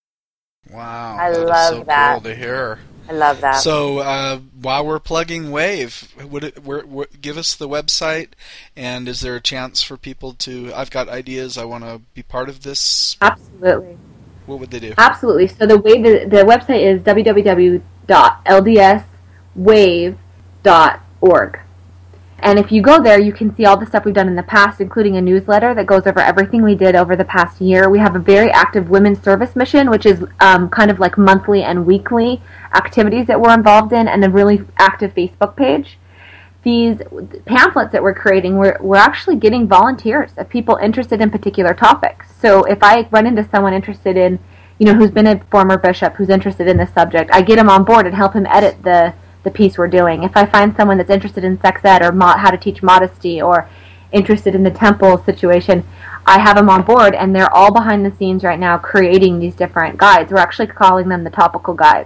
B: Wow.
C: I love that.
B: Cool to hear.
C: I love that.
B: So while we're plugging Wave, give us the website, and is there a chance for people to, I've got ideas, I want to be part of this?
D: Absolutely.
B: What would they do?
D: Absolutely. So the website is www.ldswave.org. And if you go there, you can see all the stuff we've done in the past, including a newsletter that goes over everything we did over the past year. We have a very active women's service mission, which is kind of like monthly and weekly activities that we're involved in, and a really active Facebook page. These pamphlets that we're creating, we're actually getting volunteers of people interested in particular topics. So if I run into someone interested in, who's been a former bishop, who's interested in this subject, I get him on board and help him edit the piece we're doing. If I find someone that's interested in sex ed or how to teach modesty or interested in the temple situation, I have them on board, and they're all behind the scenes right now creating these different guides. We're actually calling them the topical guides.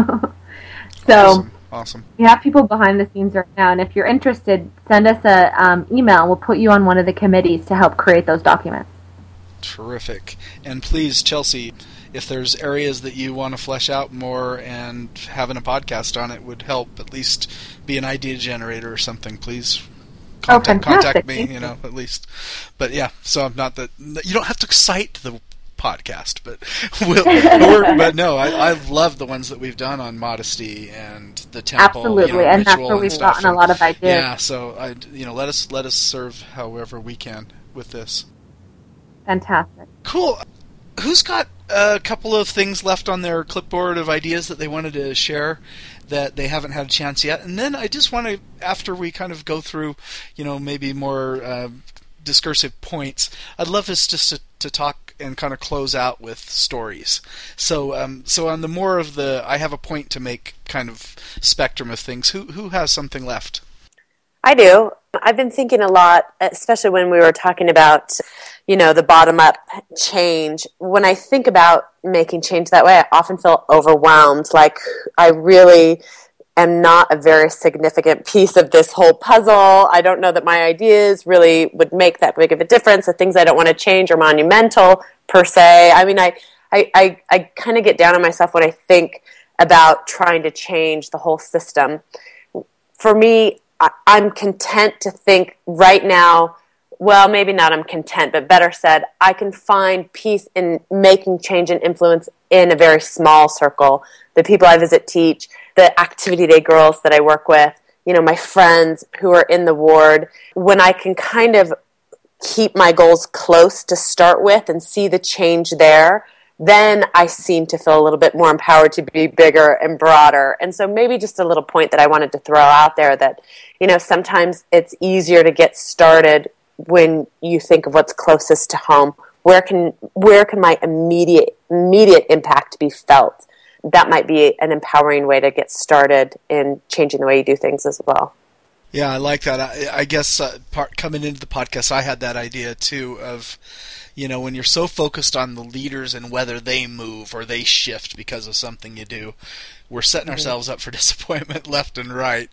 D: So
B: Awesome.
D: we have people behind the scenes right now, and if you're interested, send us a email, and we'll put you on one of the committees to help create those documents.
B: Terrific. And please, Chelsea, if there's areas that you want to flesh out more, and having a podcast on it would help at least be an idea generator or something, please contact me, at least. But yeah, so not that you don't have to cite the podcast, but but no, I love the ones that we've done on modesty and the temple.
D: Absolutely, and that's where we've gotten a lot of ideas.
B: Yeah, so let us serve however we can with this.
D: Fantastic.
B: Cool. Who's got a couple of things left on their clipboard of ideas that they wanted to share that they haven't had a chance yet? And then I just want to, after we kind of go through, maybe more discursive points, I'd love us just to talk and kind of close out with stories. So on the more of the I have a point to make kind of spectrum of things, who has something left?
C: I do. I've been thinking a lot, especially when we were talking about, the bottom-up change. When I think about making change that way, I often feel overwhelmed, like I really am not a very significant piece of this whole puzzle. I don't know that my ideas really would make that big of a difference. The things I don't want to change are monumental, per se. I mean, I kind of get down on myself when I think about trying to change the whole system. For me, I'm content to think right now, well, maybe not I'm content, but better said, I can find peace in making change and influence in a very small circle. The people I visit teach, the activity day girls that I work with, my friends who are in the ward. When I can kind of keep my goals close to start with and see the change there, then I seem to feel a little bit more empowered to be bigger and broader. And so maybe just a little point that I wanted to throw out there that, sometimes it's easier to get started when you think of what's closest to home. Where can my immediate impact be felt? That might be an empowering way to get started in changing the way you do things as well.
B: Yeah, I like that. I guess coming into the podcast, I had that idea too of, when you're so focused on the leaders and whether they move or they shift because of something you do, we're setting ourselves up for disappointment left and right,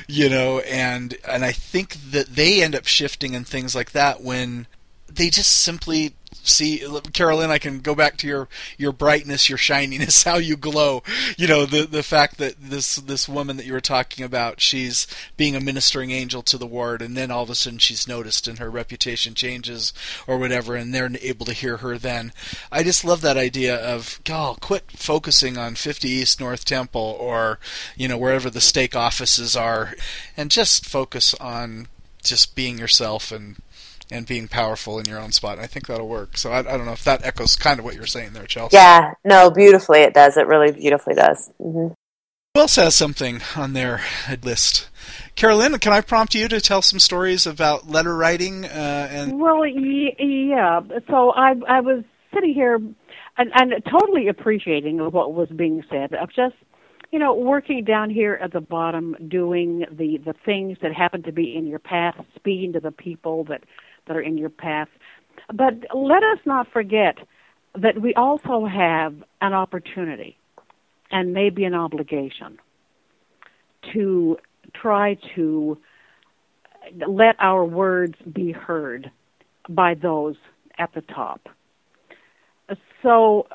B: and I think that they end up shifting and things like that when they just simply see, Carolyn, I can go back to your brightness, your shininess, how you glow. The fact that this woman that you were talking about, she's being a ministering angel to the ward, and then all of a sudden she's noticed and her reputation changes or whatever, and they're able to hear her then. I just love that idea of, quit focusing on 50 East North Temple or, wherever the stake offices are, and just focus on just being yourself and being powerful in your own spot. And I think that'll work. So I don't know if that echoes kind of what you're saying there, Chelsea.
C: Yeah, no, beautifully it does. It really beautifully does. Mm-hmm.
B: Who else has something on their list? Carolyn, can I prompt you to tell some stories about letter writing?
E: Well, yeah. So I was sitting here and totally appreciating what was being said. Of just, working down here at the bottom, doing the things that happen to be in your path, speaking to the people that are in your path. But let us not forget that we also have an opportunity and maybe an obligation to try to let our words be heard by those at the top. So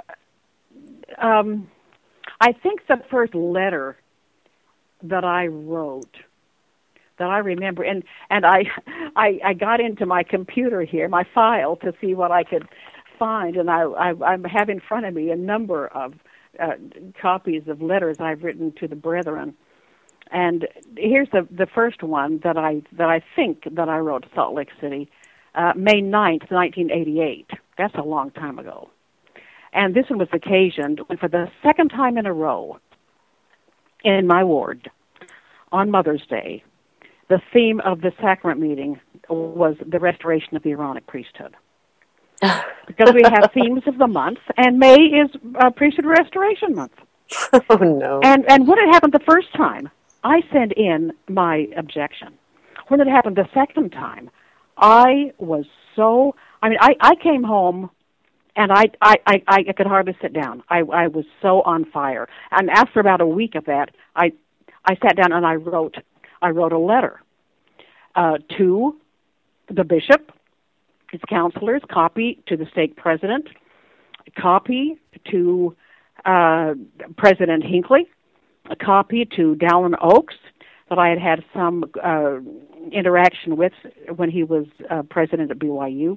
E: I think the first letter that I wrote, that I remember, and I got into my computer here, my file, to see what I could find, and I have in front of me a number of copies of letters I've written to the brethren. And here's the first one that I think that I wrote to Salt Lake City, May 9th, 1988. That's a long time ago. And this one was occasioned when, for the second time in a row in my ward, on Mother's Day, the theme of the sacrament meeting was the restoration of the Aaronic priesthood. Because we have themes of the month, and May is Priesthood Restoration Month.
C: Oh, no.
E: And when it happened the first time, I sent in my objection. When it happened the second time, I was so I mean, I came home, and I could hardly sit down. I was so on fire. And after about a week of that, I sat down and I wrote a letter to the bishop, his counselors, copy to the stake president, copy to President Hinckley, a copy to Dallin Oaks that I had some interaction with when he was president at BYU.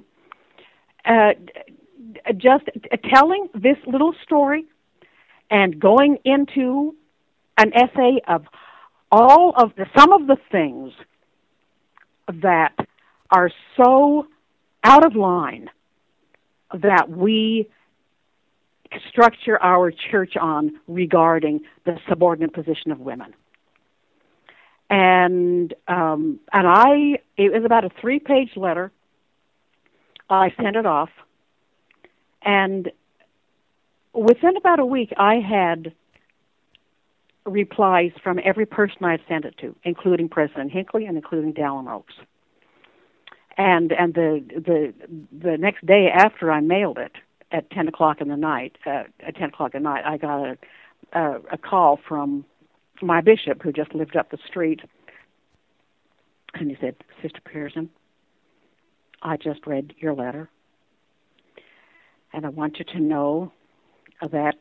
E: Just telling this little story and going into an essay of some of the things that are so out of line that we structure our church on regarding the subordinate position of women. And it was about a 3-page letter. I sent it off, and within about a week, I had replies from every person I had sent it to, including President Hinckley and including Dallin Oaks. And the next day after I mailed it, at 10 o'clock at night, I got a call from my bishop, who just lived up the street, and he said, "Sister Pearson, I just read your letter, and I want you to know that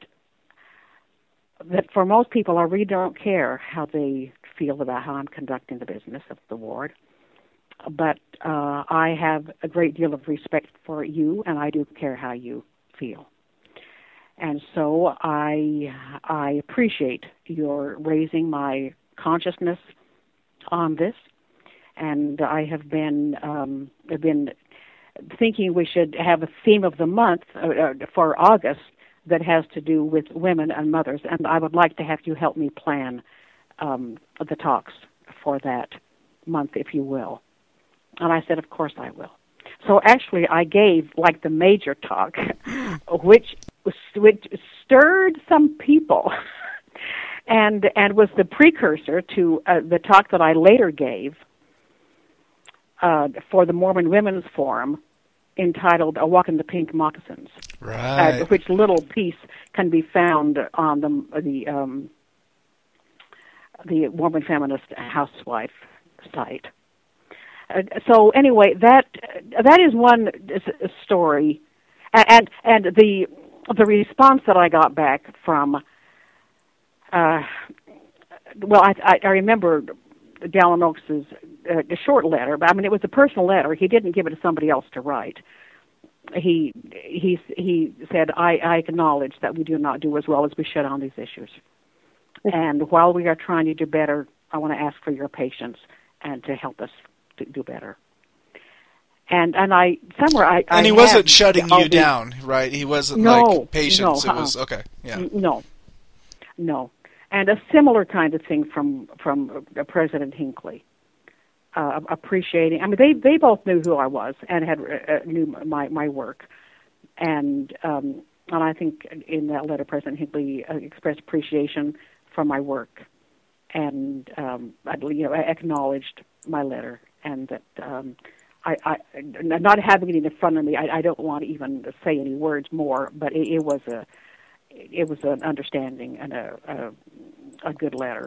E: for most people, I really don't care how they feel about how I'm conducting the business of the ward, but I have a great deal of respect for you, and I do care how you feel. And so I appreciate your raising my consciousness on this, and I have been thinking we should have a theme of the month for August that has to do with women and mothers, and I would like to have you help me plan the talks for that month, if you will." And I said, "Of course I will." So actually, I gave like the major talk, which stirred some people, and was the precursor to the talk that I later gave for the Mormon Women's Forum, entitled "A Walk in the Pink Moccasins,"
B: right?
E: Which little piece can be found on the Mormon Feminist Housewife site. So anyway, that is one story, and the response that I got back from, I remember Dallin Oaks's short letter, but I mean it was a personal letter. He didn't give it to somebody else to write. He said, I acknowledge that we do not do as well as we should on these issues, and while we are trying to do better, I want to ask for your patience and to help us to do better. And I somewhere I
B: and he wasn't shutting you down, right? He wasn't like patience.
E: No,
B: it was okay. Yeah.
E: No. And a similar kind of thing from President Hinckley, appreciating. I mean, they both knew who I was and had knew my work, and I think in that letter, President Hinckley expressed appreciation for my work, and acknowledged my letter, and that I not having it in front of me, I don't want to even say any words more, but it was an understanding and a good letter.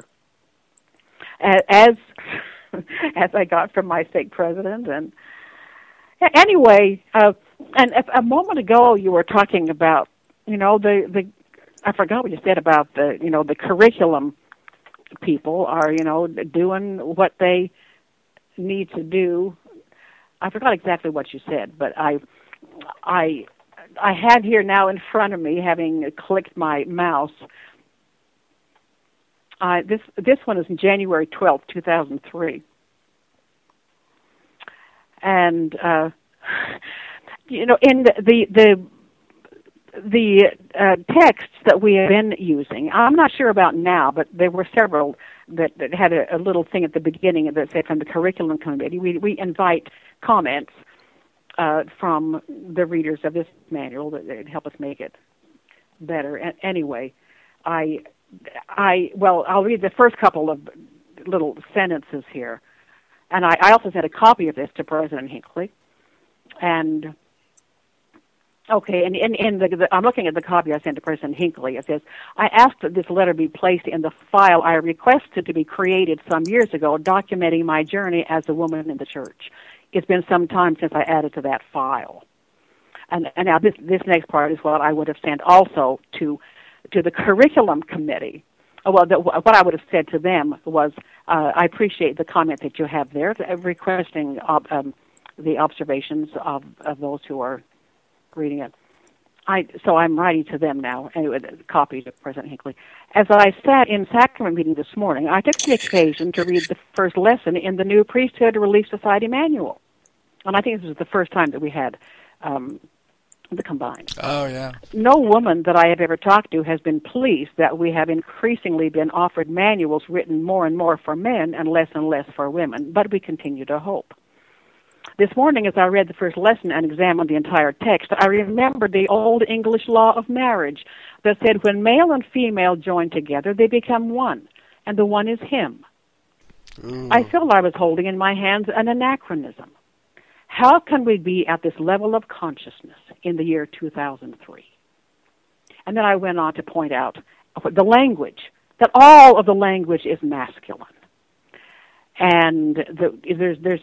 E: As I got from my stake president, and anyway, and a moment ago you were talking about the I forgot what you said about the curriculum people are doing what they need to do. I forgot exactly what you said, but I had here now in front of me, having clicked my mouse. This one is January 12th, 2003, and in the texts that we have been using, I'm not sure about now, but there were several that had a little thing at the beginning that said from the curriculum committee. We invite comments from the readers of this manual that help us make it better. Anyway, I'll read the first couple of little sentences here, and I also sent a copy of this to President Hinckley, and Okay, and I'm looking at the copy I sent to President Hinckley. It says, I asked that this letter be placed in the file I requested to be created some years ago, documenting my journey as a woman in the church. It's been some time since I added to that file. And now this next part is what I would have sent also to the curriculum committee. Well, what I would have said to them was, I appreciate the comment that you have there, requesting the observations of those who are reading it. So I'm writing to them now, anyway, a copy to President Hinckley. As I sat in sacrament meeting this morning, I took the occasion to read the first lesson in the new Priesthood Relief Society manual. And I think this was the first time that we had the combined.
B: Oh, yeah.
E: No woman that I have ever talked to has been pleased that we have increasingly been offered manuals written more and more for men and less for women, but we continue to hope. This morning, as I read the first lesson and examined the entire text, I remembered the old English law of marriage that said when male and female join together, they become one, and the one is him.
B: Ooh.
E: I felt I was holding in my hands an anachronism. How can we be at this level of consciousness in the year 2003? And then I went on to point out the language, that all of the language is masculine. And there's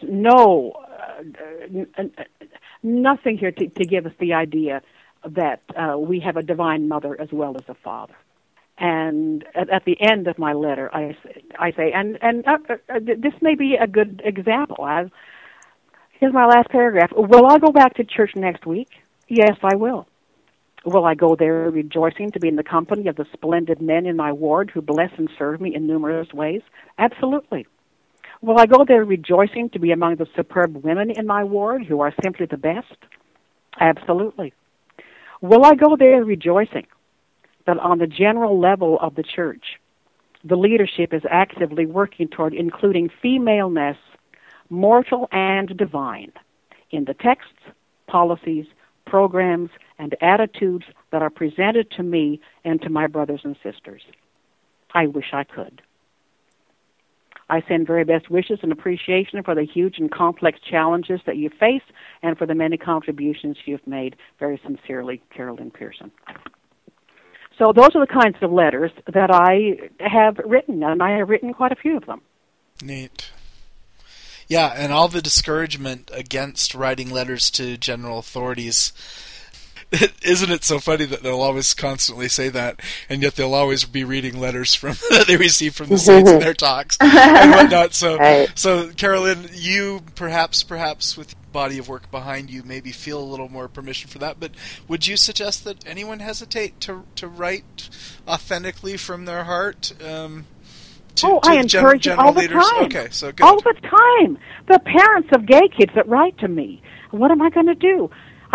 E: nothing here to give us the idea that we have a divine mother as well as a father. And at the end of my letter, I say, and this may be a good example. Here's my last paragraph. Will I go back to church next week? Yes, I will. Will I go there rejoicing to be in the company of the splendid men in my ward who bless and serve me in numerous ways? Absolutely. Will I go there rejoicing to be among the superb women in my ward who are simply the best? Absolutely. Will I go there rejoicing that on the general level of the church, the leadership is actively working toward including femaleness, mortal and divine, in the texts, policies, programs, and attitudes that are presented to me and to my brothers and sisters? I wish I could. I send very best wishes and appreciation for the huge and complex challenges that you face and for the many contributions you've made. Very sincerely, Carolyn Pearson. So those are the kinds of letters that I have written, and I have written quite a few of them.
B: Neat. Yeah, and all the discouragement against writing letters to general authorities. Isn't it so funny that they'll always constantly say that, and yet they'll always be reading letters from that they receive from the saints in their talks and whatnot. So,
C: right.
B: So Carolyn, you perhaps with body of work behind you, maybe feel a little more permission for that. But would you suggest that anyone hesitate to write authentically from their heart?
E: I encourage it all the time.
B: Okay, so good.
E: All the time. The parents of gay kids that write to me, what am I going to do?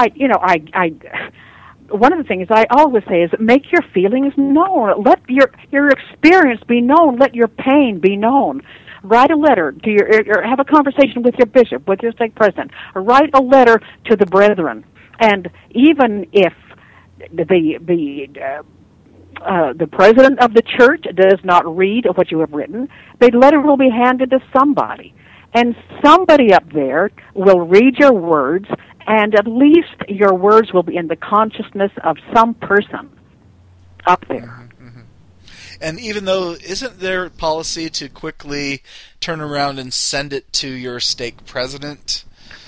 E: One of the things I always say is make your feelings known. Let your experience be known. Let your pain be known. Write a letter to or have a conversation with your bishop, with your stake president, or write a letter to the brethren. And even if the president of the church does not read what you have written, the letter will be handed to somebody. And somebody up there will read your words, and at least your words will be in the consciousness of some person up there.
B: Mm-hmm, mm-hmm. And even though, isn't there policy to quickly turn around and send it to your stake president?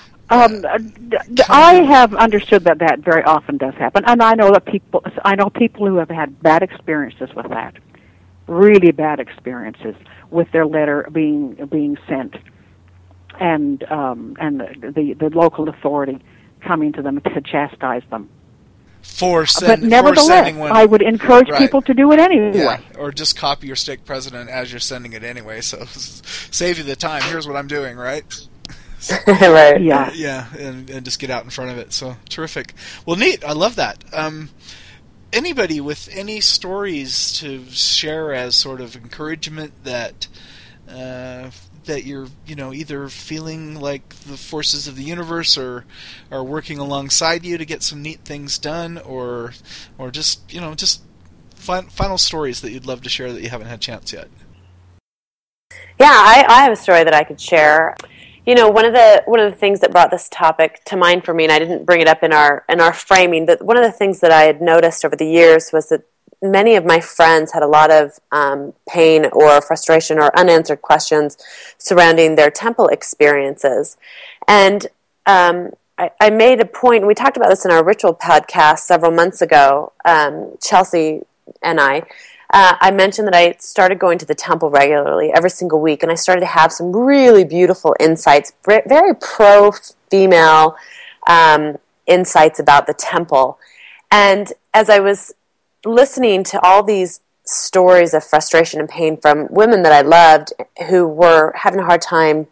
E: I have understood that very often does happen, and I know people who have had bad experiences with that, really bad experiences with their letter being sent, and the local authority coming to them to chastise them.
B: But
E: nevertheless, I would encourage people to do it anyway.
B: Yeah, or just copy your stake president as you're sending it anyway. So save you the time. Here's what I'm doing, right?
C: Right.
E: Yeah.
B: Yeah, and just get out in front of it. So terrific. Well, neat. I love that. Anybody with any stories to share as sort of encouragement that you're, either feeling like the forces of the universe are working alongside you to get some neat things done, or just final stories that you'd love to share that you haven't had a chance yet.
C: Yeah, I have a story that I could share. One of the things that brought this topic to mind for me, and I didn't bring it up in our framing, but one of the things that I had noticed over the years was that many of my friends had a lot of pain or frustration or unanswered questions surrounding their temple experiences. And I made a point, and we talked about this in our ritual podcast several months ago, Chelsea and I mentioned that I started going to the temple regularly every single week, and I started to have some really beautiful insights, very pro-female insights about the temple. And as I was listening to all these stories of frustration and pain from women that I loved who were having a hard time,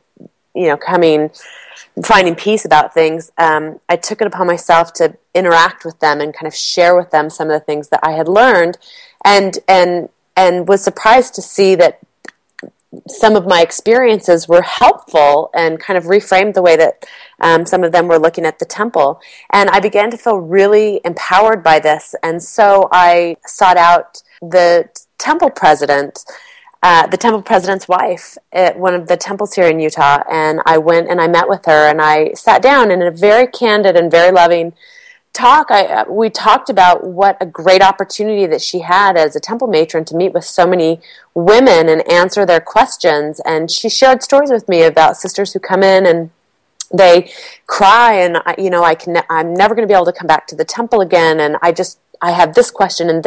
C: finding peace about things, I took it upon myself to interact with them and kind of share with them some of the things that I had learned, and was surprised to see that some of my experiences were helpful and kind of reframed the way that some of them were looking at the temple. And I began to feel really empowered by this, and so I sought out the temple president's wife at one of the temples here in Utah, and I went and I met with her, and I sat down, and in a very candid and very loving talk, we talked about what a great opportunity that she had as a temple matron to meet with so many women and answer their questions. And she shared stories with me about sisters who come in and they cry, and I'm never going to be able to come back to the temple again, and I have this question, and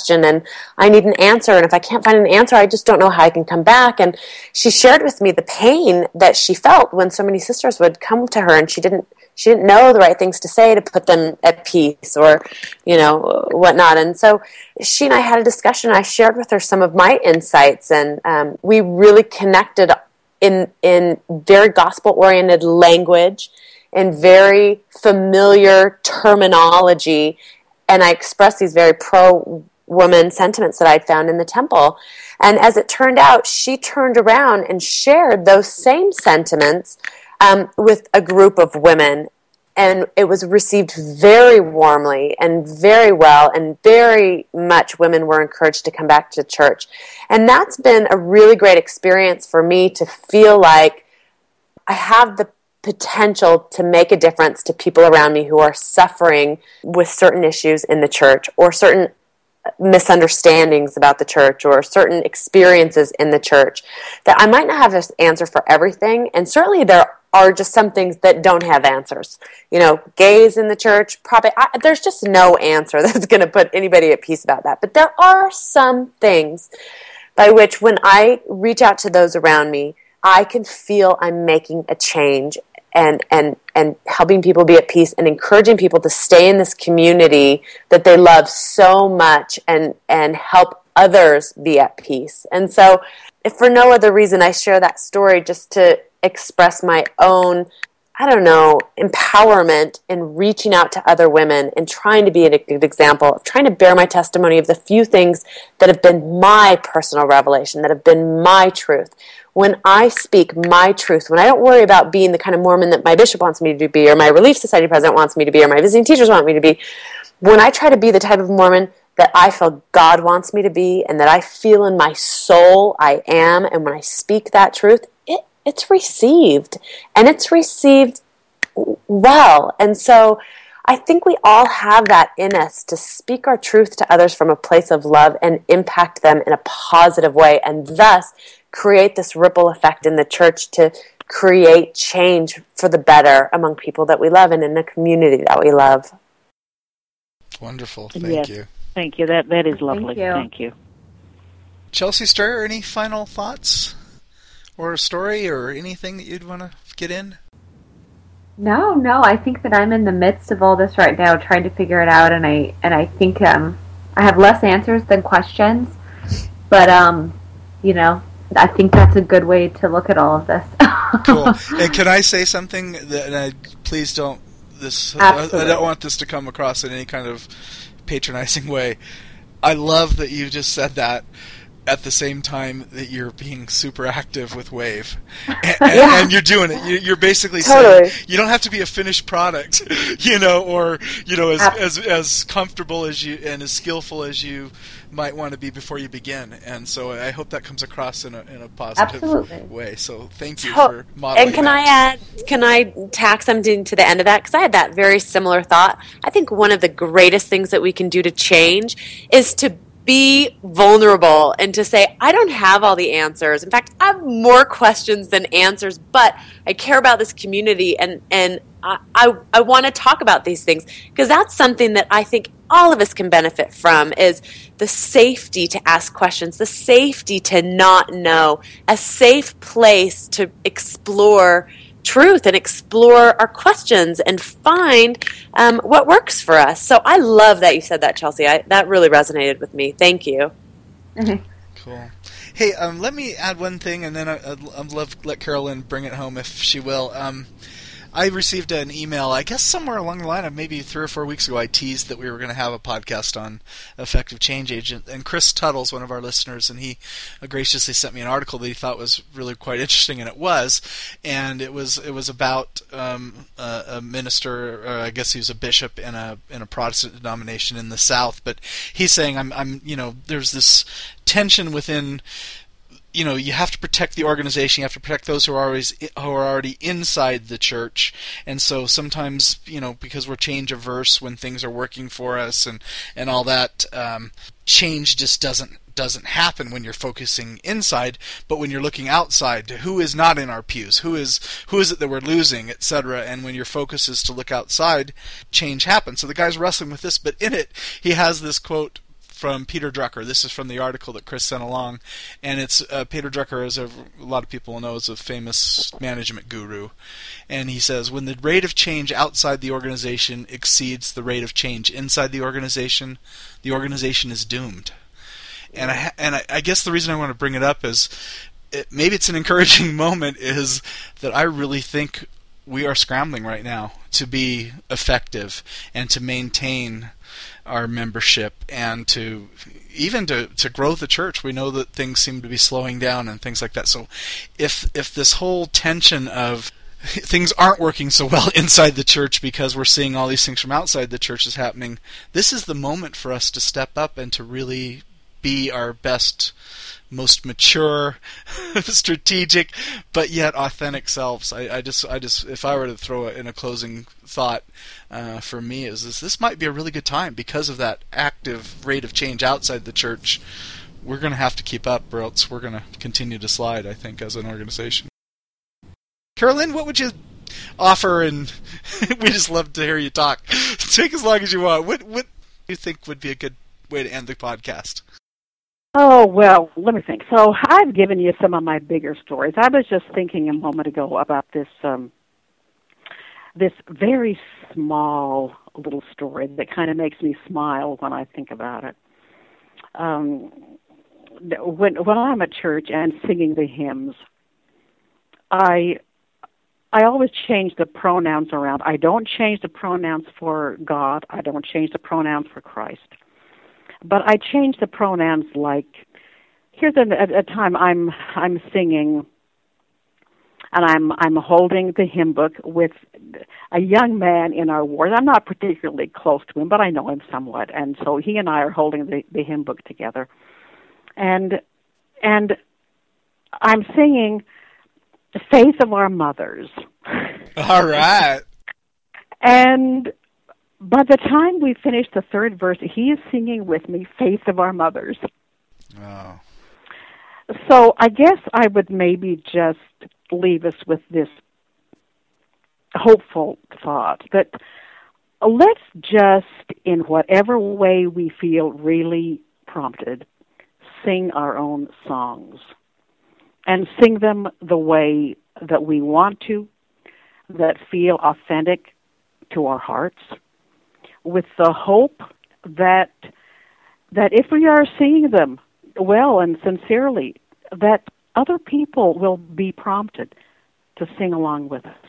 C: I need an answer, and if I can't find an answer, I just don't know how I can come back. And she shared with me the pain that she felt when so many sisters would come to her, and she didn't know the right things to say to put them at peace or, whatnot. And so she and I had a discussion. I shared with her some of my insights, and we really connected in very gospel-oriented language and very familiar terminology. And I expressed these very pro-woman sentiments that I'd found in the temple. And as it turned out, she turned around and shared those same sentiments with a group of women. And it was received very warmly and very well, and very much women were encouraged to come back to church. And that's been a really great experience for me to feel like I have the potential to make a difference to people around me who are suffering with certain issues in the church, or certain misunderstandings about the church, or certain experiences in the church, that I might not have an answer for everything, and certainly there are just some things that don't have answers. Gays in the church, probably there's just no answer that's going to put anybody at peace about that. But there are some things by which, when I reach out to those around me, I can feel I'm making a change and helping people be at peace, and encouraging people to stay in this community that they love so much, and help others be at peace. And so, if for no other reason, I share that story just to express my own, empowerment in reaching out to other women and trying to be a good example, of trying to bear my testimony of the few things that have been my personal revelation, that have been my truth. When I speak my truth, when I don't worry about being the kind of Mormon that my bishop wants me to be, or my Relief Society president wants me to be, or my visiting teachers want me to be, when I try to be the type of Mormon that I feel God wants me to be, and that I feel in my soul I am, and when I speak that truth, it's received, and it's received well. And so I think we all have that in us, to speak our truth to others from a place of love and impact them in a positive way, and thus create this ripple effect in the church to create change for the better among people that we love and in a community that we love.
B: Wonderful. Thank you.
E: Thank you. That is lovely.
D: Thank you.
B: Chelsea Strayer, any final thoughts or a story or anything that you'd want to get in?
D: No. I think that I'm in the midst of all this right now, trying to figure it out, and I think I have less answers than questions, but I think that's a good way to look at all of this.
B: Cool. And can I say something that? Please don't. I don't want this to come across in any kind of patronizing way. I love that you just said that. at the same time that you're being super active with Wave, and you're doing it. You're basically saying you don't have to be a finished product, or as comfortable as you and as skillful as you might want to be before you begin. And so I hope that comes across in a positive way. So thank you for modeling.
C: And can I tack something to the end of that? Because I had that very similar thought. I think one of the greatest things that we can do to change is to be vulnerable and to say, I don't have all the answers. In fact, I have more questions than answers, but I care about this community and I want to talk about these things, because that's something that I think all of us can benefit from, is the safety to ask questions, the safety to not know, a safe place to explore truth and explore our questions and find what works for us. So I love that you said that, Chelsea. That really resonated with me. Thank you.
D: Mm-hmm.
B: Cool. Hey, let me add one thing, and then I'd love to let Carolyn bring it home if she will. I received an email, I guess somewhere along the line of maybe 3 or 4 weeks ago. I teased that we were going to have a podcast on effective change agent, and Chris Tuttle's one of our listeners, and he graciously sent me an article that he thought was really quite interesting, and it was about a minister, or I guess he was a bishop in a Protestant denomination in the South, but he's saying I'm there's this tension within. You have to protect the organization. You have to protect those who are already inside the church. And so sometimes, because we're change averse when things are working for us and all that, change just doesn't happen when you're focusing inside. But when you're looking outside, who is not in our pews? Who is it that we're losing, etc. And when your focus is to look outside, change happens. So the guy's wrestling with this, but in it, he has this quote from Peter Drucker. This is from the article that Chris sent along, and it's Peter Drucker, as a lot of people know, is a famous management guru, and he says, when the rate of change outside the organization exceeds the rate of change inside the organization is doomed. And I guess the reason I want to bring it up is, maybe it's an encouraging moment, is that I really think we are scrambling right now to be effective and to maintain our membership and to grow the church. We know that things seem to be slowing down and things like that. So if this whole tension of things aren't working so well inside the church because we're seeing all these things from outside the church is happening, this is the moment for us to step up and to really be our best, most mature, strategic, but yet authentic selves. I just, if I were to throw in a closing thought for me, is this might be a really good time because of that active rate of change outside the church. We're going to have to keep up, or else we're going to continue to slide, I think, as an organization. Carolyn, what would you offer? And we just love to hear you talk. Take as long as you want. What do you think would be a good way to end the podcast?
E: Oh, well, let me think. So I've given you some of my bigger stories. I was just thinking a moment ago about this very small little story that kind of makes me smile when I think about it. When I'm at church and singing the hymns, I always change the pronouns around. I don't change the pronouns for God. I don't change the pronouns for Christ. But I change the pronouns, like, here's a time I'm singing, and I'm holding the hymn book with a young man in our ward. I'm not particularly close to him, but I know him somewhat, and so he and I are holding the hymn book together. And I'm singing The Faith of Our Mothers.
B: All right.
E: And by the time we finish the third verse, he is singing with me, Faith of Our Mothers.
B: Oh.
E: So I guess I would maybe just leave us with this hopeful thought that let's just, in whatever way we feel really prompted, sing our own songs and sing them the way that we want to, that feel authentic to our hearts, with the hope that if we are singing them well and sincerely, that other people will be prompted to sing along with us.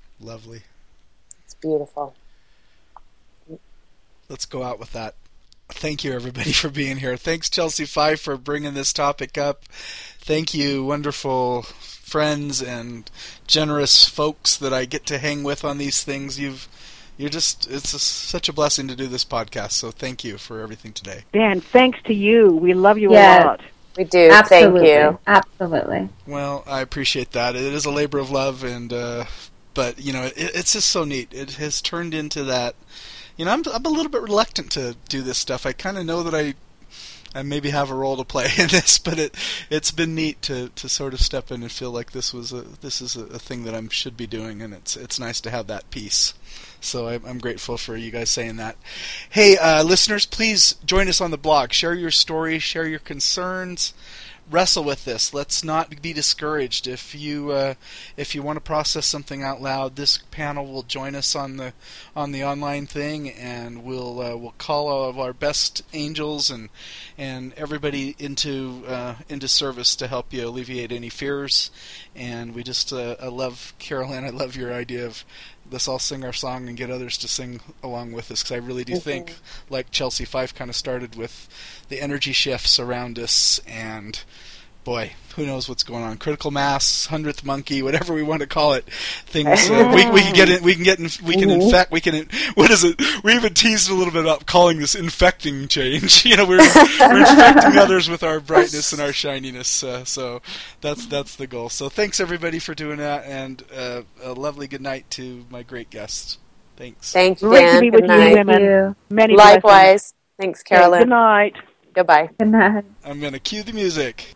B: Lovely.
C: It's beautiful.
B: Let's go out with that thank you, everybody, for being here. Thanks, Chelsea Fife, for bringing this topic up. Thank you, wonderful friends and generous folks that I get to hang with on these things. It's such a blessing to do this podcast, so thank you for everything today.
E: Dan, thanks to you. We love you a lot.
C: We do.
D: Absolutely.
C: Thank you.
D: Absolutely.
B: Well, I appreciate that. It is a labor of love, and but it's just so neat. It has turned into that. I'm a little bit reluctant to do this stuff. I kind of know that I maybe have a role to play in this, but it's been neat to sort of step in and feel like this is a thing that I should be doing, and it's nice to have that piece. So I'm grateful for you guys saying that. Hey, listeners, please join us on the blog. Share your stories, share your concerns. Wrestle with this. Let's not be discouraged. If you want to process something out loud, this panel will join us on the online thing, and we'll call all of our best angels and everybody into service to help you alleviate any fears. And we just I love, Carol-Ann, I love your idea of let's all sing our song and get others to sing along with us, because I really do think, like Chelsea Fife kind of started with, the energy shifts around us, and boy, who knows what's going on? Critical mass, 100th monkey, whatever we want to call it. Things we can infect. What is it? We even teased a little bit about calling this infecting change. We're infecting others with our brightness and our shininess. So that's the goal. So thanks everybody for doing that, and a lovely good night to my great guests. Thanks.
C: Thank you,
E: Great
C: Dan.
E: to be with
C: Good night.
E: you, women. Many
C: Likewise.
E: blessings.
C: Thanks, Carol-Ann.
E: Good night.
C: Goodbye.
D: Good night.
B: I'm going to cue the music.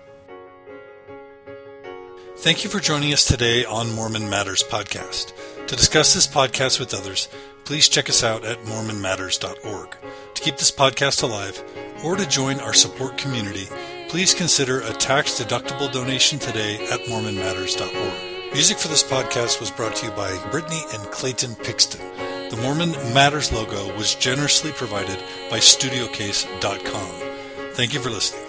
A: Thank you for joining us today on Mormon Matters Podcast. To discuss this podcast with others, please check us out at mormonmatters.org. To keep this podcast alive, or to join our support community, please consider a tax-deductible donation today at mormonmatters.org. Music for this podcast was brought to you by Brittany and Clayton Pixton. The Mormon Matters logo was generously provided by StudioCase.com. Thank you for listening.